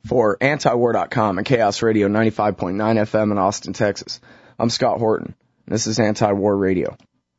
For Antiwar.com and Chaos Radio 95.9 FM in Austin, Texas, I'm Scott Horton, and this is Anti-War Radio.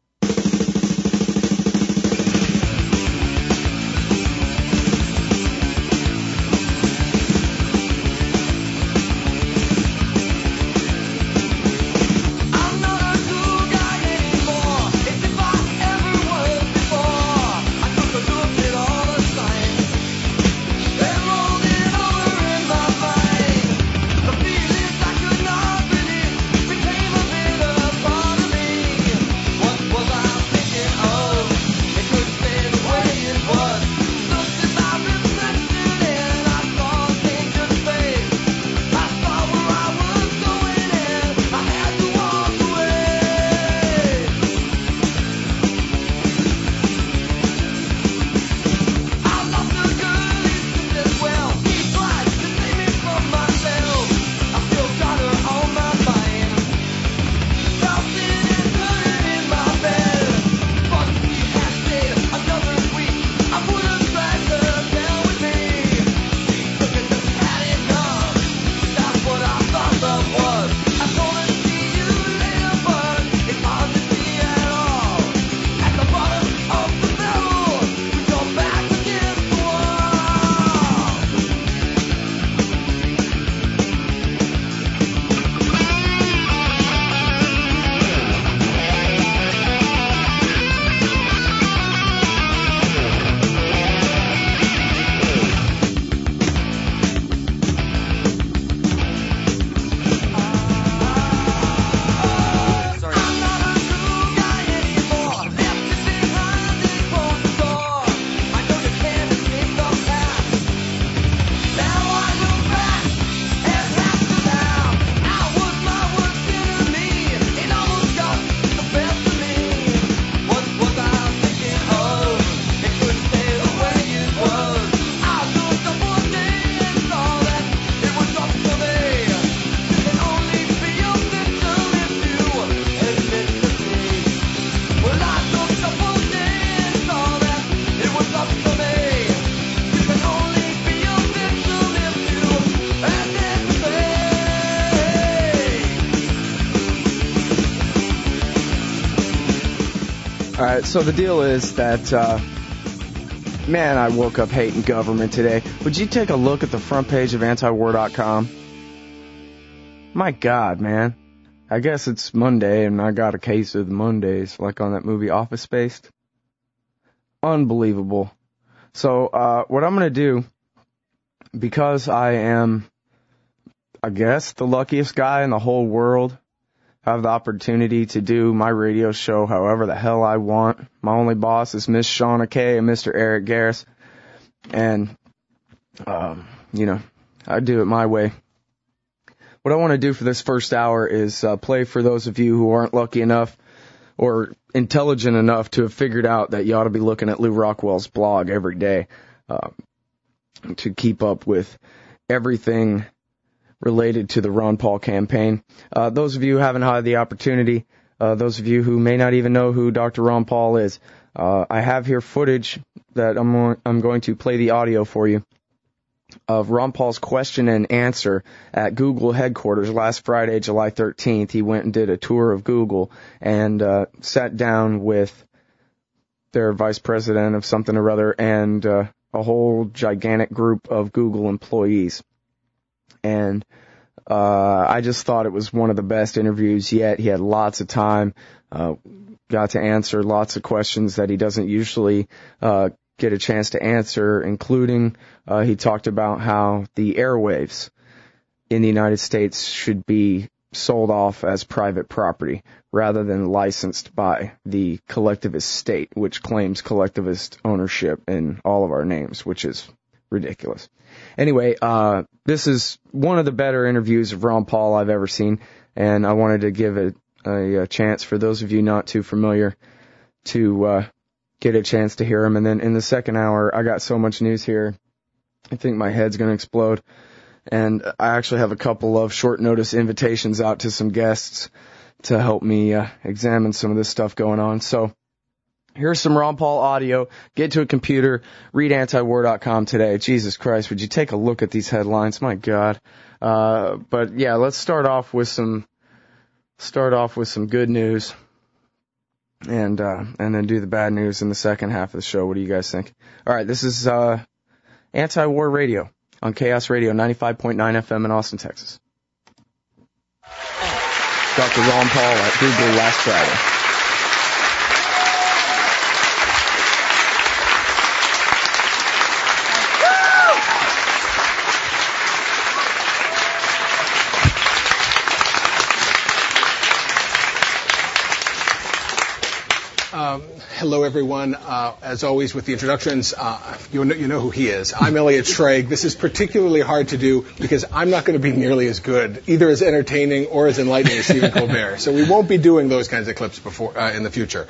So the deal is that, man, I woke up hating government today. Would you take a look at the front page of Antiwar.com? My God, man. I guess it's Monday and I got a case of the Mondays, like on that movie Office Space. Unbelievable. So what I'm going to do, because I am, I guess, the luckiest guy in the whole world, I have the opportunity to do my radio show however the hell I want. My only boss is Miss Shauna Kay and Mr. Eric Garris. And, I do it my way. What I want to do for this first hour is play for those of you who aren't lucky enough or intelligent enough to have figured out that you ought to be looking at Lou Rockwell's blog every day to keep up with everything related to the Ron Paul campaign. Those of you who haven't had the opportunity, those of you who may not even know who Dr. Ron Paul is, I have here footage that I'm going to play the audio for you of Ron Paul's question and answer at Google headquarters last Friday, July 13th. He went and did a tour of Google and sat down with their vice president of something or other and a whole gigantic group of Google employees. And I just thought it was one of the best interviews yet. He had lots of time, got to answer lots of questions that he doesn't usually get a chance to answer, including he talked about how the airwaves in the United States should be sold off as private property rather than licensed by the collectivist state, which claims collectivist ownership in all of our names, which is ridiculous. Anyway, this is one of the better interviews of Ron Paul I've ever seen, and I wanted to give it a chance for those of you not too familiar to get a chance to hear him. And then in the second hour, I got so much news here, I think my head's going to explode. And I actually have a couple of short notice invitations out to some guests to help me examine some of this stuff going on. So Here's some Ron Paul audio. Get to a computer. Read antiwar.com today. Jesus Christ, would you take a look at these headlines? My God. But yeah, let's start off with some good news, and then do the bad news in the second half of the show. What do you guys think? All right, this is Anti-War Radio on Chaos Radio 95.9 FM in Austin, Texas. Dr. Ron Paul at Google last Friday. Hello, everyone. As always, with the introductions, you know who he is. I'm Elliot Schrage. This is particularly hard to do because I'm not going to be nearly as good, either as entertaining or as enlightening as Stephen Colbert. So we won't be doing those kinds of clips in the future.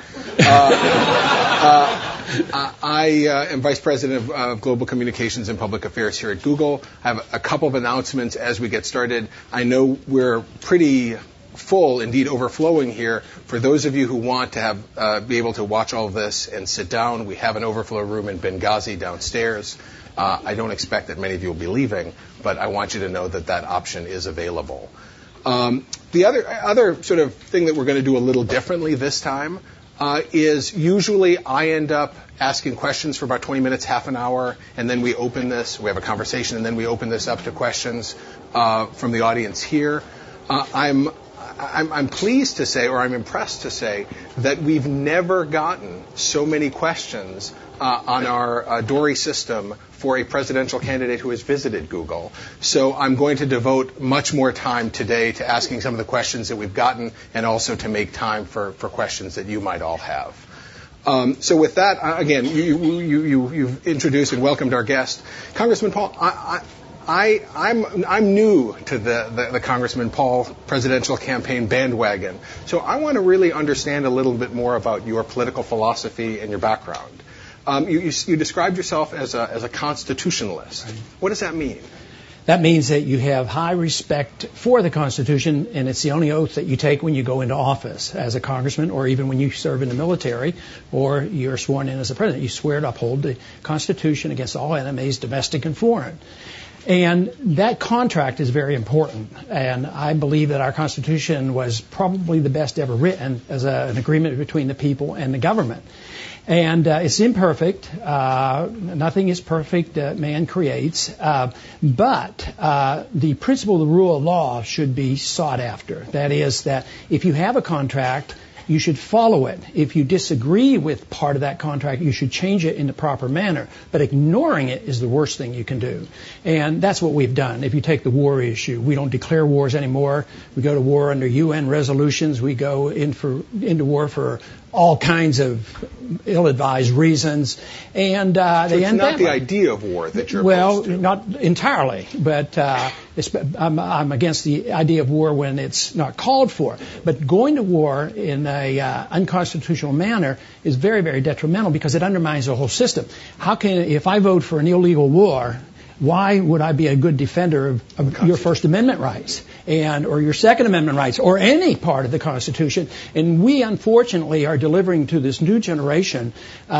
I am Vice President of Global Communications and Public Affairs here at Google. I have a couple of announcements as we get started. I know we're pretty full, indeed overflowing here. For those of you who want to have be able to watch all of this and sit down, we have an overflow room in Benghazi downstairs. I don't expect that many of you will be leaving, but I want you to know that that option is available. The other sort of thing that we're going to do a little differently this time is usually I end up asking questions for about 20 minutes, half an hour, and then we open this. We have a conversation, and then we open this up to questions from the audience here. I'm pleased to say, or I'm impressed to say, that we've never gotten so many questions on our Dory system for a presidential candidate who has visited Google. So I'm going to devote much more time today to asking some of the questions that we've gotten and also to make time for questions that you might all have. So with that, again, you've introduced and welcomed our guest. Congressman Paul, I'm new to the Congressman Paul presidential campaign bandwagon, so I want to really understand a little bit more about your political philosophy and your background. You described yourself as a constitutionalist. What does that mean? That means that you have high respect for the Constitution, and it's the only oath that you take when you go into office as a congressman, or even when you serve in the military, or you're sworn in as a president. You swear to uphold the Constitution against all enemies, domestic and foreign. And that contract is very important, and I believe that our Constitution was probably the best ever written as an agreement between the people and the government. And it's imperfect. Nothing is perfect that man creates. But the principle of the rule of law should be sought after. That is that if you have a contract, you should follow it. If you disagree with part of that contract, you should change it in the proper manner. But ignoring it is the worst thing you can do. And that's what we've done. If you take the war issue, we don't declare wars anymore. We go to war under UN resolutions. We go into war for all kinds of ill-advised reasons, and so they it's end not badly. the idea of war that you're well, opposed to. Not entirely, but I'm against the idea of war when it's not called for. But going to war in a unconstitutional manner is very, very detrimental because it undermines the whole system. If I vote for an illegal war, why would I be a good defender of your First Amendment rights or your Second Amendment rights or any part of the Constitution? And we, unfortunately, are delivering to this new generation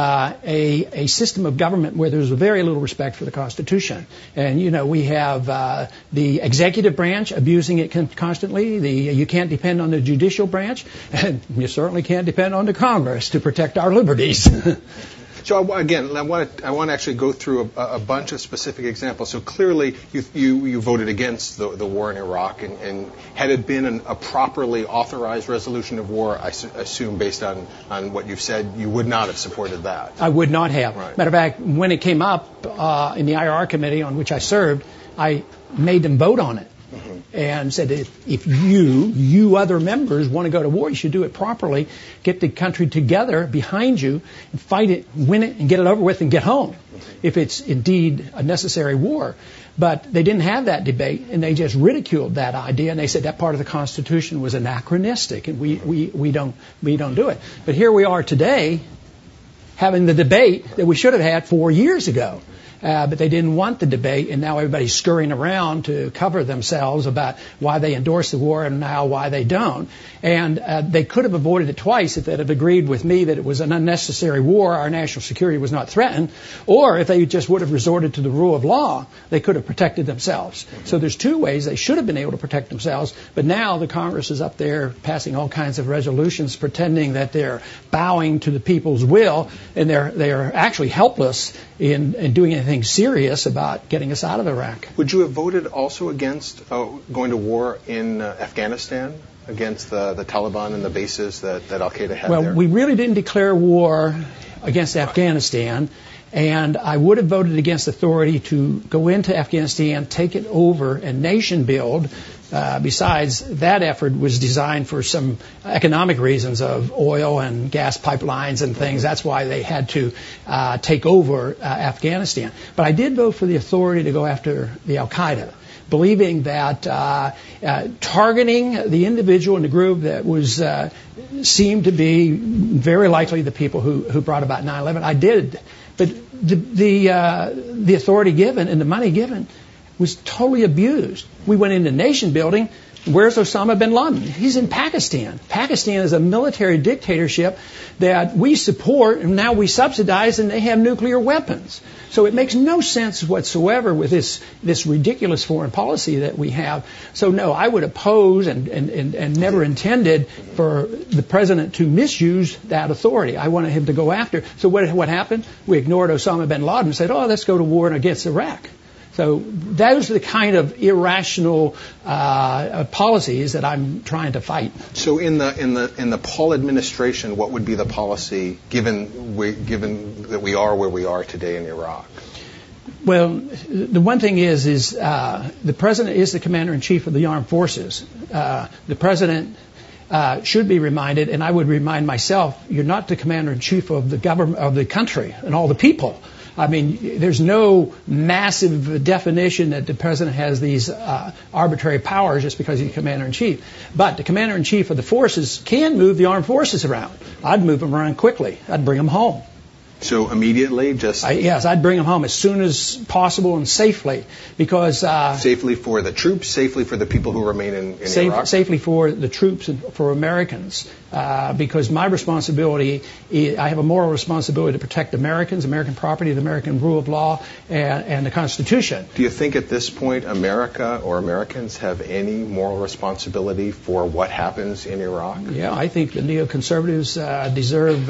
a system of government where there's very little respect for the Constitution. And, we have the executive branch abusing it constantly. You can't depend on the judicial branch, and you certainly can't depend on the Congress to protect our liberties. So again, I want to actually go through a bunch of specific examples. So clearly, you voted against the war in Iraq, and had it been a properly authorized resolution of war, I assume based on what you've said, you would not have supported that. I would not have. Right. Matter of fact, when it came up in the IR committee on which I served, I made them vote on it. Mm-hmm. And said if you other members want to go to war, you should do it properly, get the country together behind you, and fight it, win it, and get it over with and get home, if it's indeed a necessary war. But they didn't have that debate, and they just ridiculed that idea, and they said that part of the Constitution was anachronistic, and we don't do it. But here we are today, having the debate that we should have had 4 years ago. but they didn't want the debate, and now everybody's scurrying around to cover themselves about why they endorse the war and now why they don't. And they could have avoided it twice if they'd have agreed with me that it was an unnecessary war, our national security was not threatened, or if they just would have resorted to the rule of law, they could have protected themselves. So there's two ways they should have been able to protect themselves, but now the Congress is up there passing all kinds of resolutions pretending that they're bowing to the people's will, and they're actually helpless in doing anything serious about getting us out of Iraq. Would you have voted also against going to war in Afghanistan, against the Taliban and the bases that al-Qaeda had there? Well, we really didn't declare war against Afghanistan, and I would have voted against authority to go into Afghanistan, take it over, and nation build. Besides, that effort was designed for some economic reasons of oil and gas pipelines and things. That's why they had to take over Afghanistan. But I did vote for the authority to go after the al-Qaeda, believing that targeting the individual in the group that was seemed to be very likely the people who brought about 9/11. I did, but the authority given and the money given was totally abused. We went into nation building. Where's Osama bin Laden? He's in Pakistan. Pakistan is a military dictatorship that we support, and now we subsidize, and they have nuclear weapons. So it makes no sense whatsoever with this ridiculous foreign policy that we have. So no, I would oppose and never intended for the president to misuse that authority. I wanted him to go after. So what happened? We ignored Osama bin Laden and said, let's go to war against Iraq. So those are the kind of irrational policies that I'm trying to fight. So in the Paul administration, what would be the policy given that we are where we are today in Iraq? Well, the one thing is the president is the commander-in-chief of the armed forces. The president should be reminded, and I would remind myself, you're not the commander-in-chief of the government of the country and all the people. I mean, there's no massive definition that the president has these arbitrary powers just because he's commander-in-chief. But the commander-in-chief of the forces can move the armed forces around. I'd move them around quickly. I'd bring them home. So immediately, yes, I'd bring them home as soon as possible and safely, because safely for the troops, safely for the people who remain in Iraq, safely for the troops and for Americans, because my responsibility, I have a moral responsibility to protect Americans, American property, the American rule of law, and the Constitution. Do you think at this point America or Americans have any moral responsibility for what happens in Iraq? Yeah, I think the neoconservatives deserve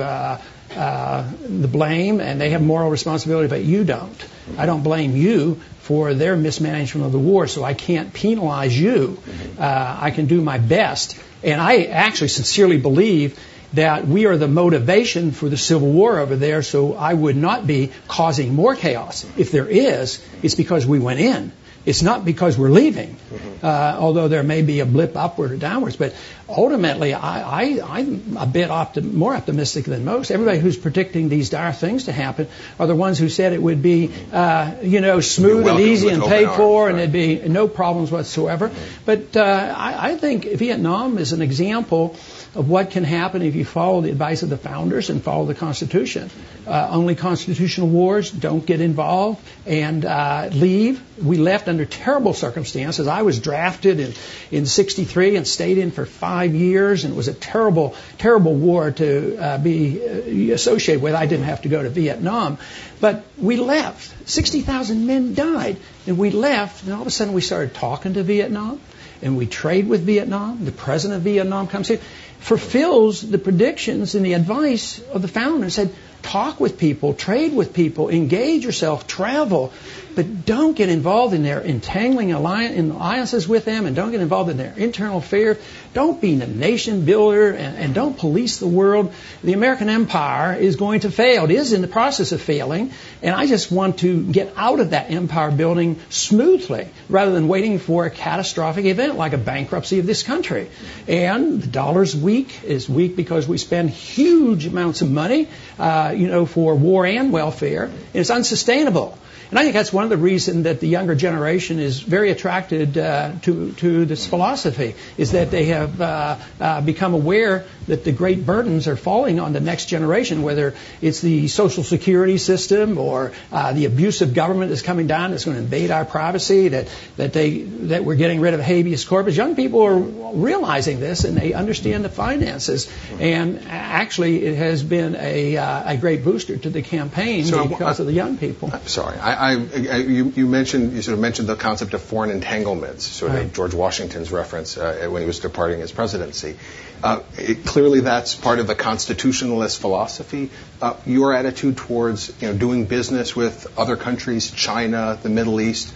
the blame, and they have moral responsibility, but you don't. I don't blame you for their mismanagement of the war, so I can't penalize you. I can do my best, and I actually sincerely believe that we are the motivation for the civil war over there, so I would not be causing more chaos. If there is, it's because we went in. It's not because we're leaving, although there may be a blip upward or downwards. But ultimately, I'm a bit more optimistic than most. Everybody who's predicting these dire things to happen are the ones who said it would be, smooth and easy and paid for, and there'd be no problems whatsoever. But I think Vietnam is an example of what can happen if you follow the advice of the founders and follow the Constitution. Only constitutional wars, don't get involved, and leave. We left under terrible circumstances. I was drafted in 63 and stayed in for 5 years, and it was a terrible, terrible war to be associated with. I didn't have to go to Vietnam. But we left. 60,000 men died, and we left, and all of a sudden we started talking to Vietnam, and we trade with Vietnam. The president of Vietnam comes here, fulfills the predictions and the advice of the founders, said, talk with people, trade with people, engage yourself, travel, but don't get involved in their entangling alliances with them, and don't get involved in their internal affairs. Don't be a nation builder, and don't police the world. The American empire is going to fail. It is in the process of failing, and I just want to get out of that empire building smoothly rather than waiting for a catastrophic event like a bankruptcy of this country. And the dollar's weak. It's weak because we spend huge amounts of money for war and welfare, and it's unsustainable. And I think that's one of the reasons that the younger generation is very attracted to this philosophy, is that they have become aware that the great burdens are falling on the next generation, whether it's the social security system or the abusive government that's coming down that's going to invade our privacy, that we're getting rid of habeas corpus. Young people are realizing this, and they understand the finances. And actually, it has been a great booster to the campaign because of the young people. I'm sorry. You sort of mentioned the concept of foreign entanglements, sort of George Washington's reference when he was departing his presidency. Clearly, that's part of the constitutionalist philosophy. Your attitude towards doing business with other countries, China, the Middle East.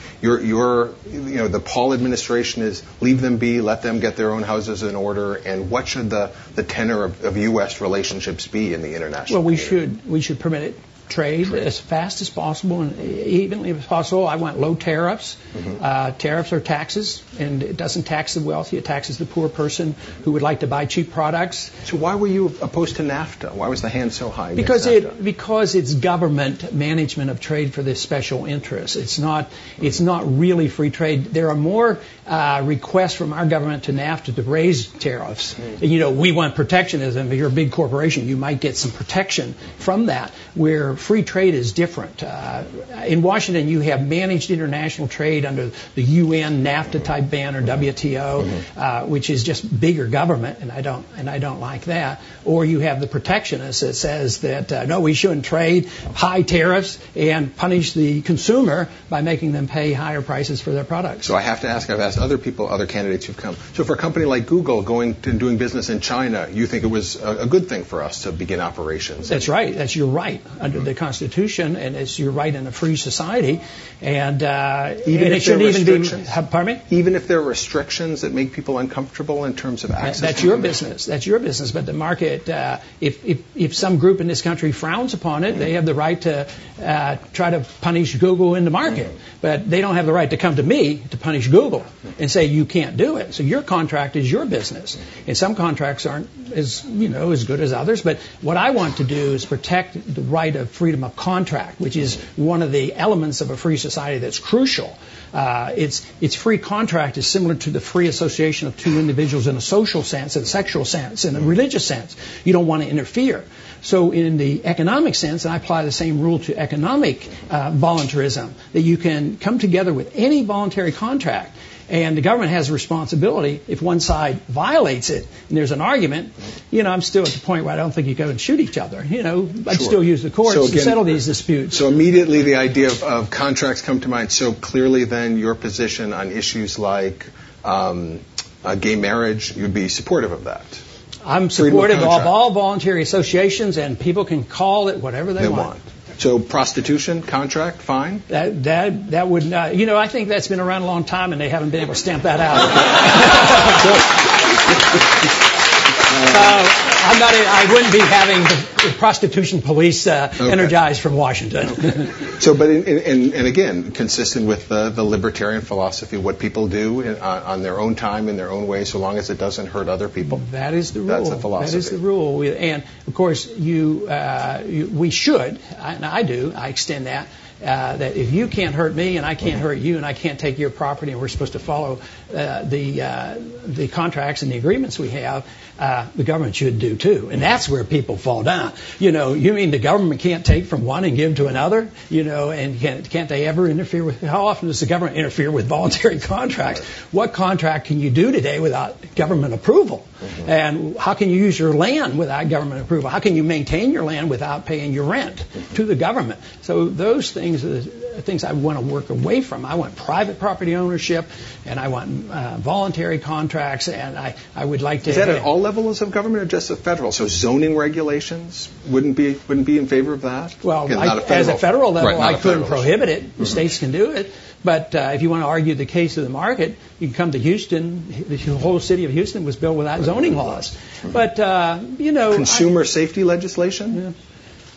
The Paul administration is leave them be, let them get their own houses in order. And what should the tenor of U.S. relationships be in the international? Well, we should permit it. Trade as fast as possible and evenly as possible. I want low tariffs. Tariffs are taxes, and it doesn't tax the wealthy. It taxes the poor person who would like to buy cheap products. So why were you opposed to NAFTA? Why was the hand so high? Because it's government management of trade for this special interest. It's not really free trade. There are more requests from our government to NAFTA to raise tariffs. And, we want protectionism. If you're a big corporation, you might get some protection from that, where free trade is different. In Washington, you have managed international trade under the UN NAFTA type ban or WTO, which is just bigger government, and I don't like that. Or you have the protectionist that says that no, we shouldn't trade, high tariffs, and punish the consumer by making them pay higher prices for their products. So I have to ask. I've asked other people, other candidates who've come. So for a company like Google going and doing business in China, you think it was a good thing for us to begin operations? That's right. That's your right under the Constitution, and it's your right in a free society. And it shouldn't even be. Pardon me? Even if there are restrictions that make people uncomfortable in terms of access. That's your business. That's your business. But the market, if some group in this country frowns upon it, they have the right to try to punish Google in the market. But they don't have the right to come to me to punish Google and say you can't do it. So your contract is your business, and some contracts aren't as good as others. But what I want to do is protect the right of freedom of contract, which is one of the elements of a free society that's crucial. Its free contract is similar to the free association of two individuals in a social sense, in a sexual sense, in a religious sense. You don't want to interfere. So in the economic sense, and I apply the same rule to economic voluntarism, that you can come together with any voluntary contract, and the government has a responsibility if one side violates it and there's an argument. I'm still at the point where I don't think you go and shoot each other. I'd still use the courts to settle these disputes. So immediately the idea of contracts come to mind. So clearly then your position on issues like gay marriage, you'd be supportive of that. I'm supportive of all voluntary associations, and people can call it whatever they want. So prostitution, contract, fine? That would not, I think that's been around a long time, and they haven't been able to stamp that out. I wouldn't be having the prostitution police energized from Washington. So, but and again, consistent with the libertarian philosophy, what people do on their own time, in their own way, so long as it doesn't hurt other people. That is the rule. That's the philosophy. That is the rule. And of course, we should, and I extend that. That if you can't hurt me and I can't hurt you and I can't take your property and we're supposed to follow the contracts and the agreements we have, the government should do too. And that's where people fall down. You mean the government can't take from one and give to another? And can't they ever interfere with? How often does the government interfere with voluntary contracts? What contract can you do today without government approval? Mm-hmm. And how can you use your land without government approval? How can you maintain your land without paying your rent to the government? So those things are the things I want to work away from. I want private property ownership, and I want voluntary contracts, and I would like to. Is that at all levels of government or just at federal? So zoning regulations wouldn't be in favor of that? Well, as a federal level, I couldn't prohibit it. Mm-hmm. The states can do it. But if you want to argue the case of the market, you can come to Houston. The whole city of Houston was built without zoning laws. But, Consumer safety legislation?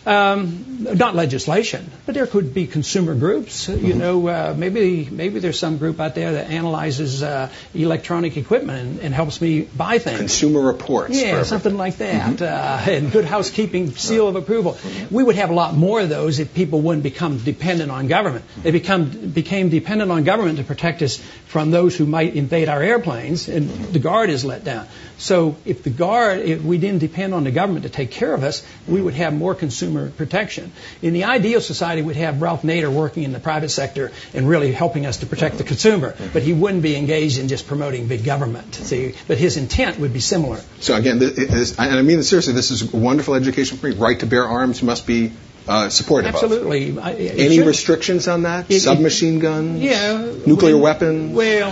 Not legislation, but there could be consumer groups. You know, maybe there's some group out there that analyzes electronic equipment and helps me buy things. Consumer reports. Yeah, something like that. And good housekeeping seal of approval. We would have a lot more of those if people wouldn't become dependent on government. They became dependent on government to protect us from those who might invade our airplanes, and the Guard is let down. So if we didn't depend on the government to take care of us, we would have more consumer protection. In the ideal society, we'd have Ralph Nader working in the private sector and really helping us to protect the consumer, but he wouldn't be engaged in just promoting big government. See, but his intent would be similar. So again, and I mean this seriously, this is wonderful education for me. Right to bear arms must be supportive Absolutely. of. Any restrictions on that? Submachine guns? Yeah. Nuclear weapons?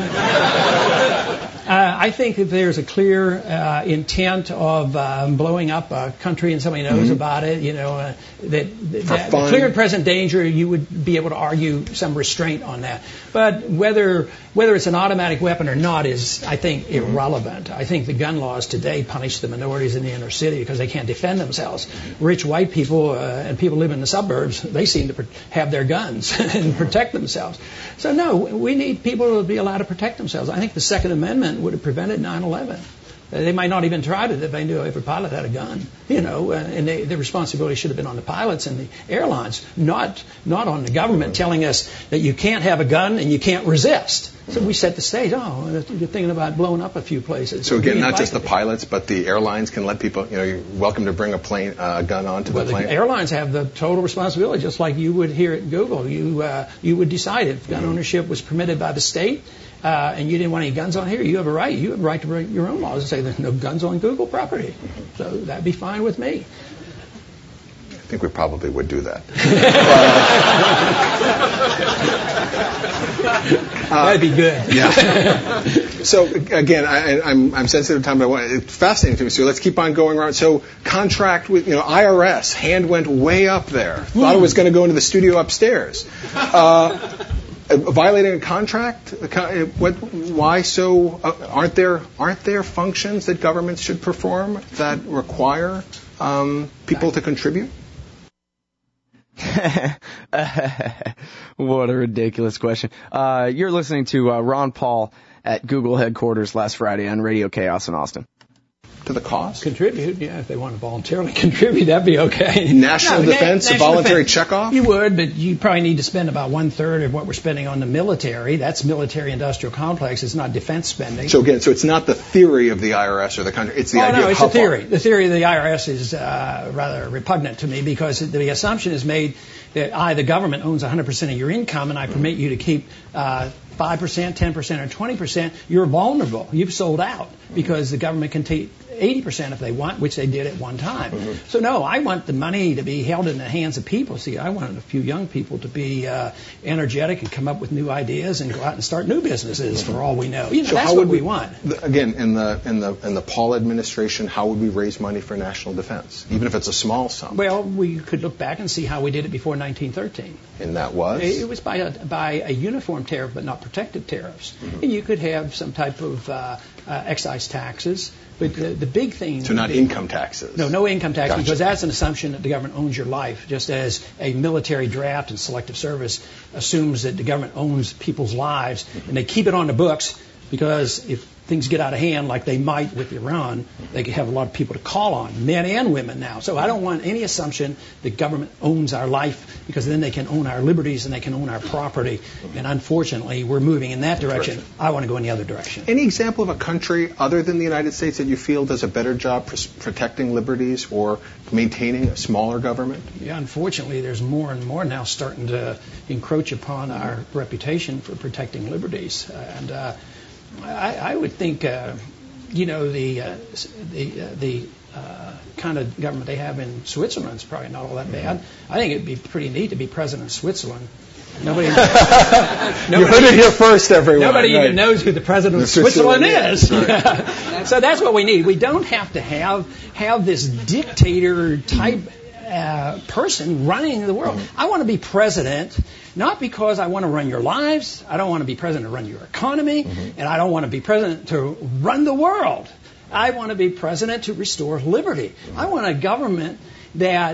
Well, I think if there's a clear intent of blowing up a country and somebody knows about it, you know, that clear and present danger, you would be able to argue some restraint on that. But whether it's an automatic weapon or not is, I think, irrelevant. I think the gun laws today punish the minorities in the inner city because they can't defend themselves. Rich white people and people live in the suburbs, they seem to have their guns and protect themselves. So no, we need people to be allowed to protect themselves. I think the Second Amendment would have prevented 9/11. They might not even tried it if they knew every pilot had a gun, you know, and the responsibility should have been on the pilots and the airlines, not on the government telling us that you can't have a gun and you can't resist. So we set the stage. Oh, you're thinking about blowing up a few places. So again, not just the pilots, but the airlines can let people, you know, you're welcome to bring a gun onto the plane. The airlines have the total responsibility, just like you would here at Google. You would decide if gun ownership was permitted by the state. And you didn't want any guns on here, you have a right. You have a right to bring your own laws and say there's no guns on Google property. So that'd be fine with me. I think we probably would do that. That'd be good. Yeah. So again, I'm sensitive to time, but it's fascinating to me. So let's keep on going around. So contract with, you know, IRS, hand went way up there. Thought it was going to go into the studio upstairs. Violating a contract? Why so? Aren't there functions that governments should perform that require people to contribute? What a ridiculous question. You're listening to Ron Paul at Google headquarters last Friday on Radio Chaos in Austin. To the cost? Contribute, yeah. If they want to voluntarily contribute, that'd be okay. National defense, a voluntary checkoff? You would, but you probably need to spend about 1/3 of what we're spending on the military. That's military-industrial complex. It's not defense spending. So again, it's not the theory of the IRS or the country. It's the idea of it's the theory. The theory of the IRS is rather repugnant to me because the assumption is made that the government owns 100% of your income and I permit you to keep 5%, 10%, or 20%, you're vulnerable. You've sold out because the government can take 80% if they want, which they did at one time. So no, I want the money to be held in the hands of people. See, I wanted a few young people to be energetic and come up with new ideas and go out and start new businesses for all we know. You know, so that's what we want. Again, in the Paul administration, how would we raise money for national defense, even if it's a small sum? Well, we could look back and see how we did it before 1913. And that was? It was by a uniform tariff, but not protective tariffs. And you could have some type of excise taxes. But the big thing... So not income taxes? No income tax, Gotcha. Because that's an assumption that the government owns your life, just as a military draft and selective service assumes that the government owns people's lives, and they keep it on the books because if things get out of hand like they might with Iran, they could have a lot of people to call on, men and women now. So I don't want any assumption that government owns our life because then they can own our liberties and they can own our property. And unfortunately, we're moving in that direction. I want to go in the other direction. Any example of a country other than the United States that you feel does a better job protecting liberties or maintaining a smaller government? Yeah, unfortunately, there's more and more now starting to encroach upon our reputation for protecting liberties. And I would think, the kind of government they have in Switzerland is probably not all that bad. I think it'd be pretty neat to be president of Switzerland. Nobody you heard it here first, everyone. Nobody even knows who the president of Switzerland is. Right. So that's what we need. We don't have to have this dictator type person running the world. I want to be president, not because I want to run your lives. I don't want to be president to run your economy, and I don't want to be president to run the world. I want to be president to restore liberty. I want a government that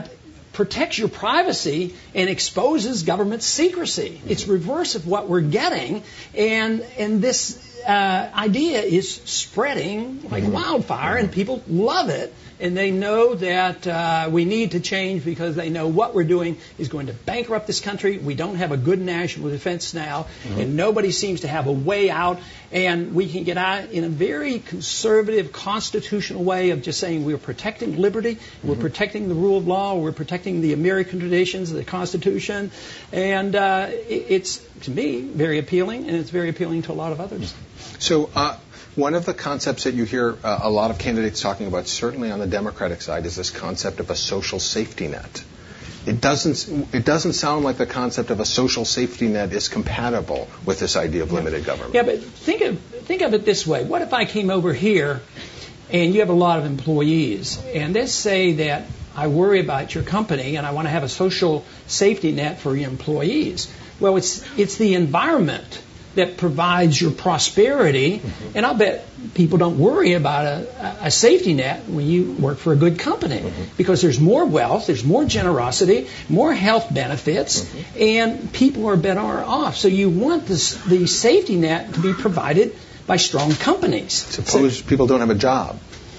protects your privacy and exposes government secrecy. It's reverse of what we're getting, and this idea is spreading like wildfire, and people love it. And they know that we need to change because they know what we're doing is going to bankrupt this country. We don't have a good national defense now, and nobody seems to have a way out. And we can get out in a very conservative, constitutional way of just saying we're protecting liberty, we're protecting the rule of law, we're protecting the American traditions, the Constitution. And it's, to me, very appealing, and it's very appealing to a lot of others. So one of the concepts that you hear a lot of candidates talking about, certainly on the Democratic side, is this concept of a social safety net. It doesn't sound like the concept of a social safety net is compatible with this idea of limited government. Yeah, but think of it this way. What if I came over here and you have a lot of employees, and let's say that I worry about your company and I want to have a social safety net for your employees. Well, it's the environment that provides your prosperity, and I'll bet people don't worry about a safety net when you work for a good company, because there's more wealth, there's more generosity, more health benefits, and people are better off. So you want the safety net to be provided by strong companies. Suppose people don't have a job.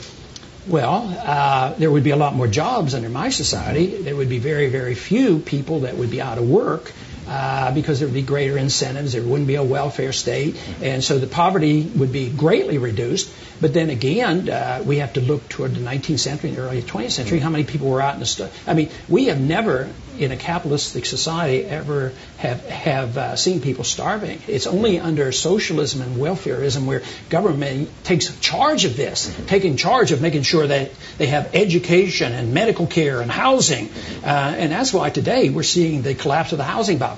Well, there would be a lot more jobs under my society. There would be very, very few people that would be out of work. Because there would be greater incentives, there wouldn't be a welfare state, and so the poverty would be greatly reduced. But then again, we have to look toward the 19th century and the early 20th century. How many people were out in the street? I mean, we have never, in a capitalistic society, ever have seen people starving. It's only under socialism and welfarism where government takes charge of this, taking charge of making sure that they have education and medical care and housing. And that's why today we're seeing the collapse of the housing bubble.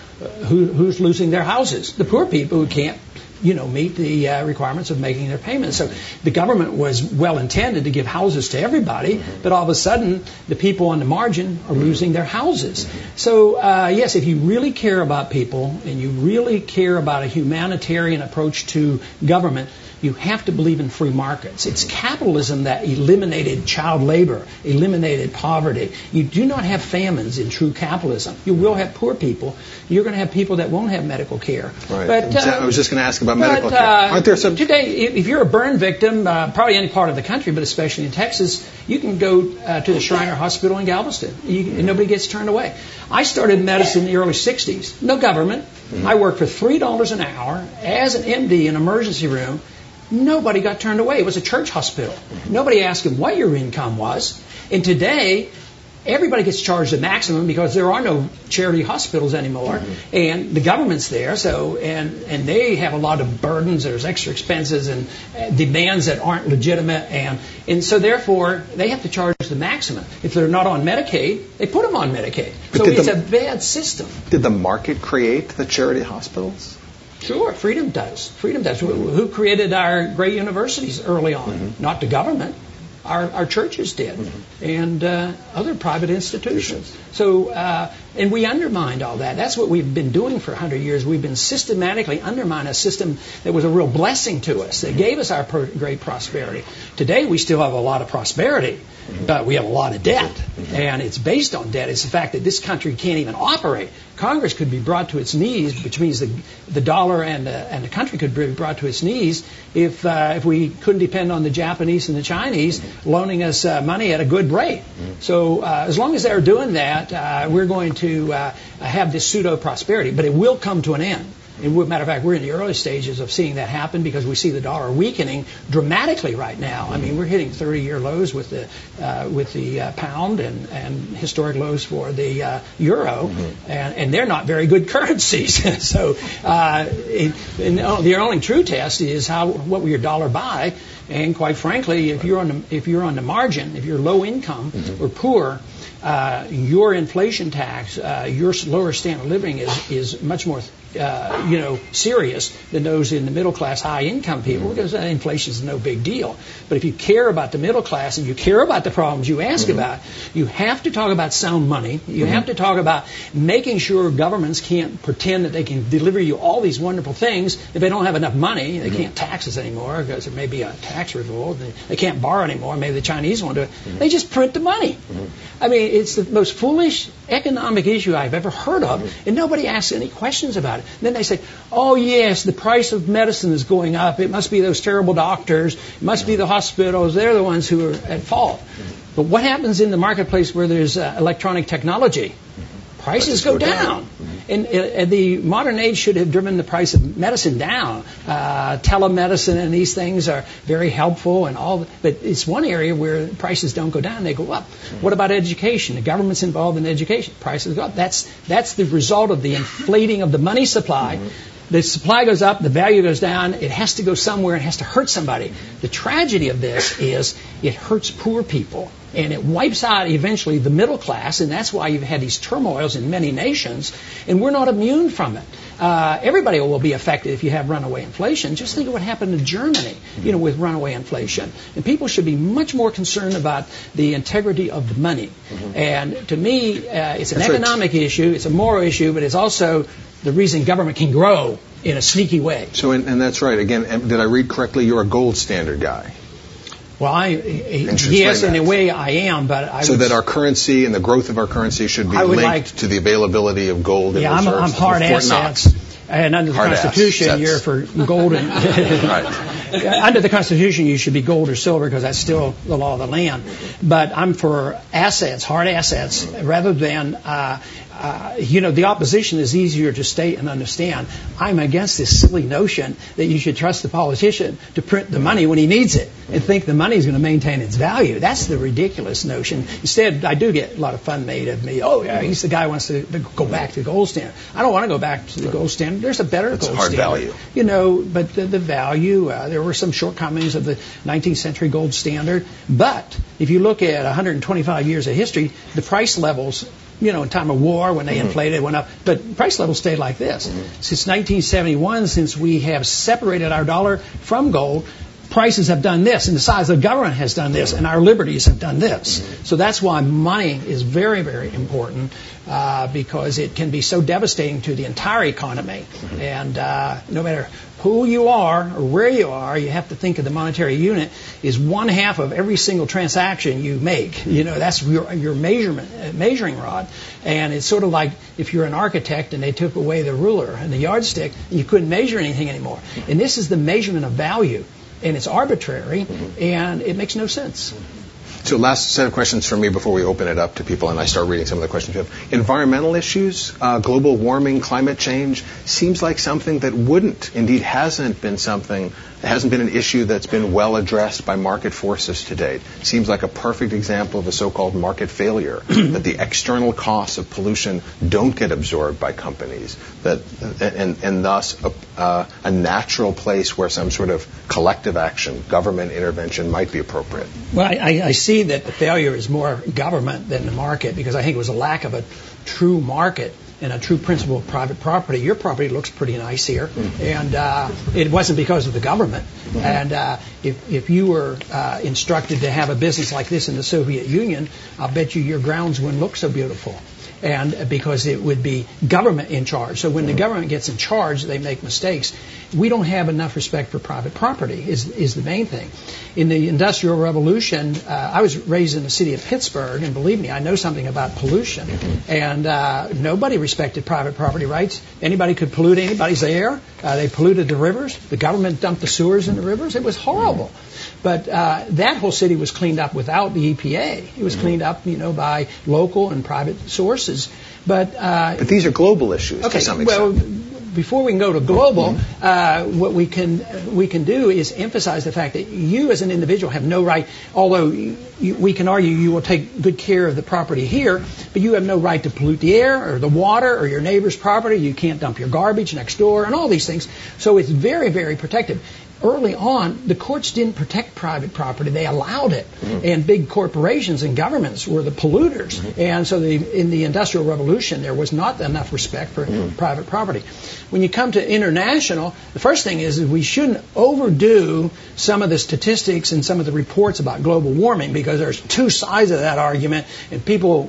Who's losing their houses? The poor people who can't meet the requirements of making their payments. So the government was well intended to give houses to everybody, but all of a sudden the people on the margin are losing their houses. So yes, if you really care about people and you really care about a humanitarian approach to government, you have to believe in free markets. It's capitalism that eliminated child labor, eliminated poverty. You do not have famines in true capitalism. You will have poor people. You're going to have people that won't have medical care. Right. But, I was just going to ask about medical care. Aren't there some... Today, if you're a burn victim, probably any part of the country, but especially in Texas, you can go to the Shriner Hospital in Galveston. And nobody gets turned away. I started medicine in the early 60s. No government. I worked for $3 an hour as an MD in an emergency room. Nobody got turned away. It was a church hospital. Nobody asked him what your income was. And today, everybody gets charged a maximum because there are no charity hospitals anymore, and the government's there. So and they have a lot of burdens. There's extra expenses and demands that aren't legitimate, and so therefore they have to charge the maximum. If they're not on Medicaid, they put them on Medicaid. So it's a bad system. Did the market create the charity hospitals? Sure, freedom does. Freedom does. Who created our great universities early on? Not the government. Our churches did, and other private institutions. So, and we undermined all that. That's what we've been doing for 100 years. We've been systematically undermining a system that was a real blessing to us, that gave us our great prosperity. Today, we still have a lot of prosperity, but we have a lot of debt, and it's based on debt. It's the fact that this country can't even operate. Congress could be brought to its knees, which means the dollar and the country could be brought to its knees if we couldn't depend on the Japanese and the Chinese loaning us money at a good rate. So as long as they're doing that, we're going to have this pseudo-prosperity, but it will come to an end. As a matter of fact, we're in the early stages of seeing that happen because we see the dollar weakening dramatically right now. I mean, we're hitting 30-year lows with the pound and historic lows for the euro, and they're not very good currencies. So the only true test is what will your dollar buy. And quite frankly, if you're on the margin, if you're low income or poor, your inflation tax, your lower standard of living is much more serious than those in the middle class, high income people, because inflation is no big deal. But if you care about the middle class and you care about the problems you ask about, you have to talk about sound money. You have to talk about making sure governments can't pretend that they can deliver you all these wonderful things if they don't have enough money. They can't tax us anymore because there may be a tax revolt. They can't borrow anymore. Maybe the Chinese won't do it. They just print the money. I mean, it's the most foolish economic issue I've ever heard of, and nobody asks any questions about it. And then they say, oh, yes, the price of medicine is going up. It must be those terrible doctors. It must be the hospitals. They're the ones who are at fault. But what happens in the marketplace where there's electronic technology? Prices go down. And the modern age should have driven the price of medicine down. Telemedicine and these things are very helpful and all, but it's one area where prices don't go down, they go up. What about education? The government's involved in education. Prices go up. That's the result of the inflating of the money supply. The supply goes up, the value goes down, it has to go somewhere, it has to hurt somebody. The tragedy of this is it hurts poor people, and it wipes out eventually the middle class, and that's why you've had these turmoils in many nations, and we're not immune from it. Everybody will be affected if you have runaway inflation. Just think of what happened in Germany, with runaway inflation. And people should be much more concerned about the integrity of the money. And to me, it's an economic issue, it's a moral issue, but it's also the reason government can grow in a sneaky way. So, and that's right. Again, did I read correctly? You're a gold standard guy. Well, yes, in a way I am, but so that our currency and the growth of our currency should be linked to the availability of gold. Yeah, I'm hard assets. And under the Constitution, you're for gold and under the Constitution, you should be gold or silver because that's still the law of the land. But I'm for assets, hard assets, rather than the opposition is easier to state and understand. I'm against this silly notion that you should trust the politician to print the money when he needs it and think the money is going to maintain its value. That's the ridiculous notion. Instead, I do get a lot of fun made of me. Oh, yeah, he's the guy who wants to go back to the gold standard. I don't want to go back to the gold standard. There's a better gold hard standard. Value. But the value, there were some shortcomings of the 19th century gold standard. But if you look at 125 years of history, the price levels, in time of war, when they inflated, went up. But price levels stayed like this. Since 1971, since we have separated our dollar from gold, prices have done this, and the size of the government has done this, and our liberties have done this. So that's why money is very, very important, because it can be so devastating to the entire economy. And no matter who you are or where you are, you have to think of the monetary unit is one half of every single transaction you make. That's your measuring rod. And it's sort of like if you're an architect and they took away the ruler and the yardstick, you couldn't measure anything anymore. And this is the measurement of value. And it's arbitrary, and it makes no sense. So last set of questions from me before we open it up to people and I start reading some of the questions you have. Environmental issues, global warming, climate change, seems like something that hasn't been an issue that's been well addressed by market forces to date. Seems like a perfect example of a so-called market failure, that the external costs of pollution don't get absorbed by companies, and thus a natural place where some sort of collective action, government intervention might be appropriate. Well, I see that the failure is more government than the market, because I think it was a lack of a true market and a true principle of private property. Your property looks pretty nice here, and it wasn't because of the government. And if you were instructed to have a business like this in the Soviet Union, I'll bet you your grounds wouldn't look so beautiful. And because it would be government in charge. So when the government gets in charge, they make mistakes. We don't have enough respect for private property is the main thing. In the Industrial Revolution, I was raised in the city of Pittsburgh, and believe me, I know something about pollution. And nobody respected private property rights. Anybody could pollute anybody's air. They polluted the rivers. The government dumped the sewers in the rivers. It was horrible. But that whole city was cleaned up without the EPA. It was cleaned up, by local and private sources. But these are global issues to some extent. Well, before we can go to global, what we can do is emphasize the fact that you as an individual have no right, although we can argue you will take good care of the property here, but you have no right to pollute the air or the water or your neighbor's property. You can't dump your garbage next door and all these things. So it's very, very protective. Early on, the courts didn't protect private property. They allowed it. And big corporations and governments were the polluters. And so in the Industrial Revolution, there was not enough respect for private property. When you come to international, the first thing is we shouldn't overdo some of the statistics and some of the reports about global warming, because there's two sides of that argument, and people,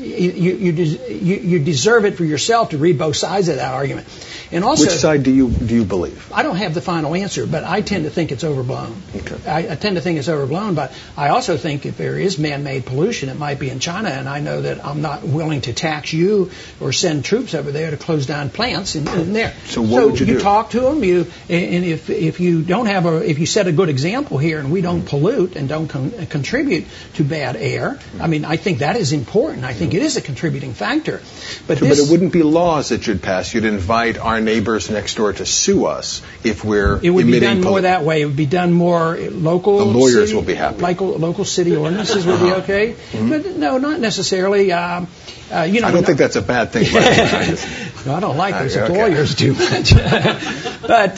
you deserve it for yourself to read both sides of that argument. And also, which side do you believe? I don't have the final answer, but I tend to think it's overblown. Okay. I tend to think it's overblown, but I also think if there is man-made pollution, it might be in China, and I know that I'm not willing to tax you or send troops over there to close down plants in there. So what would you do? You talk to them, and if you don't have if you set a good example here, and we don't pollute and don't contribute to bad air, I mean, I think that is important. I think it is a contributing factor. But it wouldn't be laws that you'd pass. You'd invite our neighbors next door to sue us if we're It would be done more pollution. that way. It would be done more local. The lawyers city, will be happy. Local city ordinances would be okay. But no, not necessarily. I don't think that's a bad thing. No, I don't like those Okay. lawyers too much. but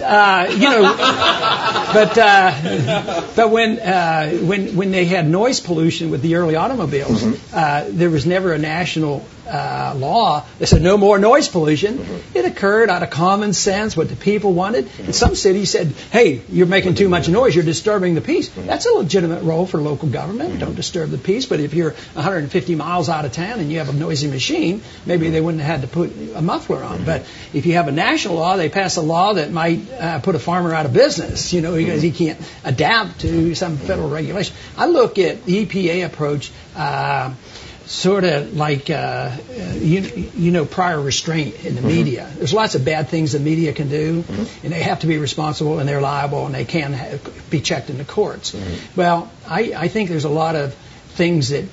but when they had noise pollution with the early automobiles, there was never a national law that said no more noise pollution. It occurred out of common sense, what the people wanted. And some cities said, hey, you're making too much noise, you're disturbing the peace. That's a legitimate role for local government. Don't disturb the peace. But if you're 150 miles out of town and you have a noisy machine, maybe they wouldn't have had to put a muffler on. But if you have a national law, they pass a law that might put a farmer out of business, because he can't adapt to some federal regulation. I look at the EPA approach sort of like, prior restraint in the media. There's lots of bad things the media can do, and they have to be responsible, and they're liable, and they can be checked in the courts. Well, I think there's a lot of things that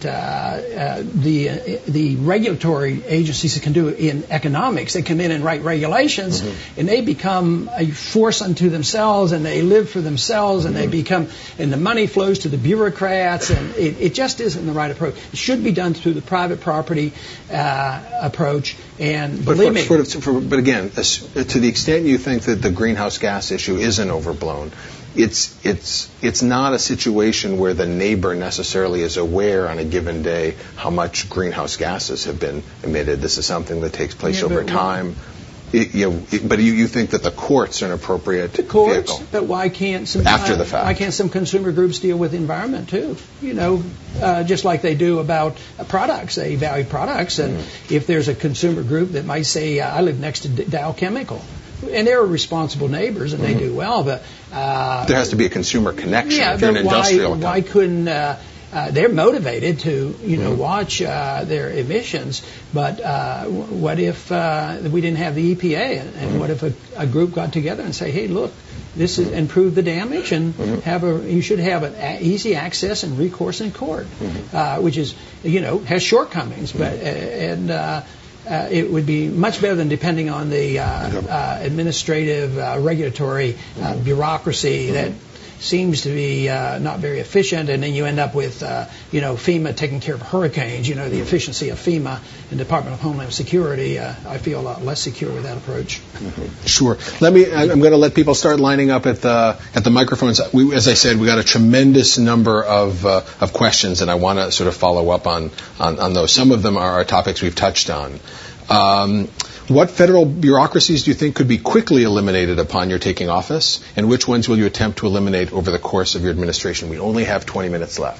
the regulatory agencies can do in economics. They come in and write regulations, and they become a force unto themselves, and they live for themselves, and they become, and the money flows to the bureaucrats, and it just isn't the right approach. It should be done through the private property approach, and But believe me. But again, to the extent you think that the greenhouse gas issue isn't overblown, it's not a situation where the neighbor necessarily is aware on a given day how much greenhouse gases have been emitted. This is something that takes place over time. But you think that the courts are an appropriate vehicle. But why can't some After the fact. Why can't some consumer groups deal with the environment too? Just like they do about products. They value products, and if there's a consumer group that might say, I live next to Dow Chemical, and they're responsible neighbors, and they do well, but there has to be a consumer connection if you're an industrial company. Why couldn't they're motivated to watch their emissions, but what if we didn't have the EPA, and what if a group got together and say, hey, look, this is improve the damage, and you should have an easy access and recourse in court, which is has shortcomings, but it would be much better than depending on the administrative regulatory bureaucracy that seems to be not very efficient, and then you end up with FEMA taking care of hurricanes. The efficiency of FEMA and Department of Homeland Security. I feel a lot less secure with that approach. Sure. I'm going to let people start lining up at the microphones. As I said, we got a tremendous number of questions, and I want to sort of follow up on those. Some of them are topics we've touched on. What federal bureaucracies do you think could be quickly eliminated upon your taking office, and which ones will you attempt to eliminate over the course of your administration? We only have 20 minutes left.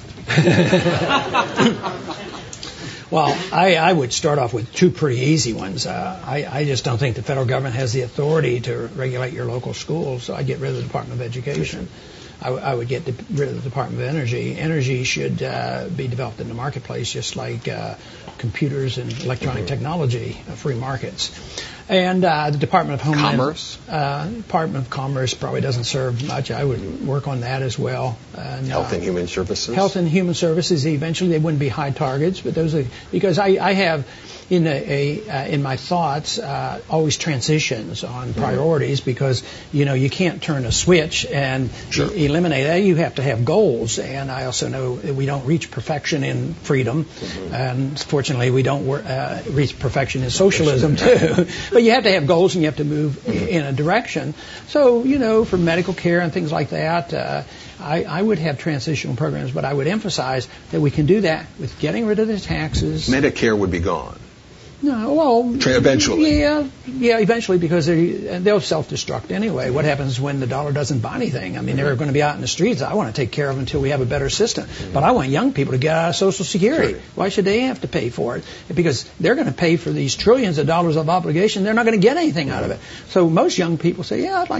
Well, I would start off with two pretty easy ones. I just don't think the federal government has the authority to regulate your local schools, so I'd get rid of the Department of Education. I would get rid of the Department of Energy. Energy should be developed in the marketplace, just like computers and electronic technology, free markets. And the Department of Homeland Commerce? Department of Commerce probably doesn't serve much. I would work on that as well. And, Health and Human Services? Health and Human Services, eventually they wouldn't be high targets, but those are, because I have in my thoughts always transitions on priorities, because you can't turn a switch and eliminate that. You have to have goals, and I also know that we don't reach perfection in freedom, and fortunately we don't reach perfection in socialism too. But you have to have goals, and you have to move in a direction. So for medical care and things like that, I would have transitional programs, but I would emphasize that we can do that with getting rid of the taxes. Medicare would be gone. No, well, eventually. Yeah, eventually, because they'll self-destruct anyway. What happens when the dollar doesn't buy anything? I mean, they're going to be out in the streets. I want to take care of them until we have a better system. But I want young people to get out of Social Security. Sure. Why should they have to pay for it? Because they're going to pay for these trillions of dollars of obligation. They're not going to get anything out of it. So most young people say, yeah,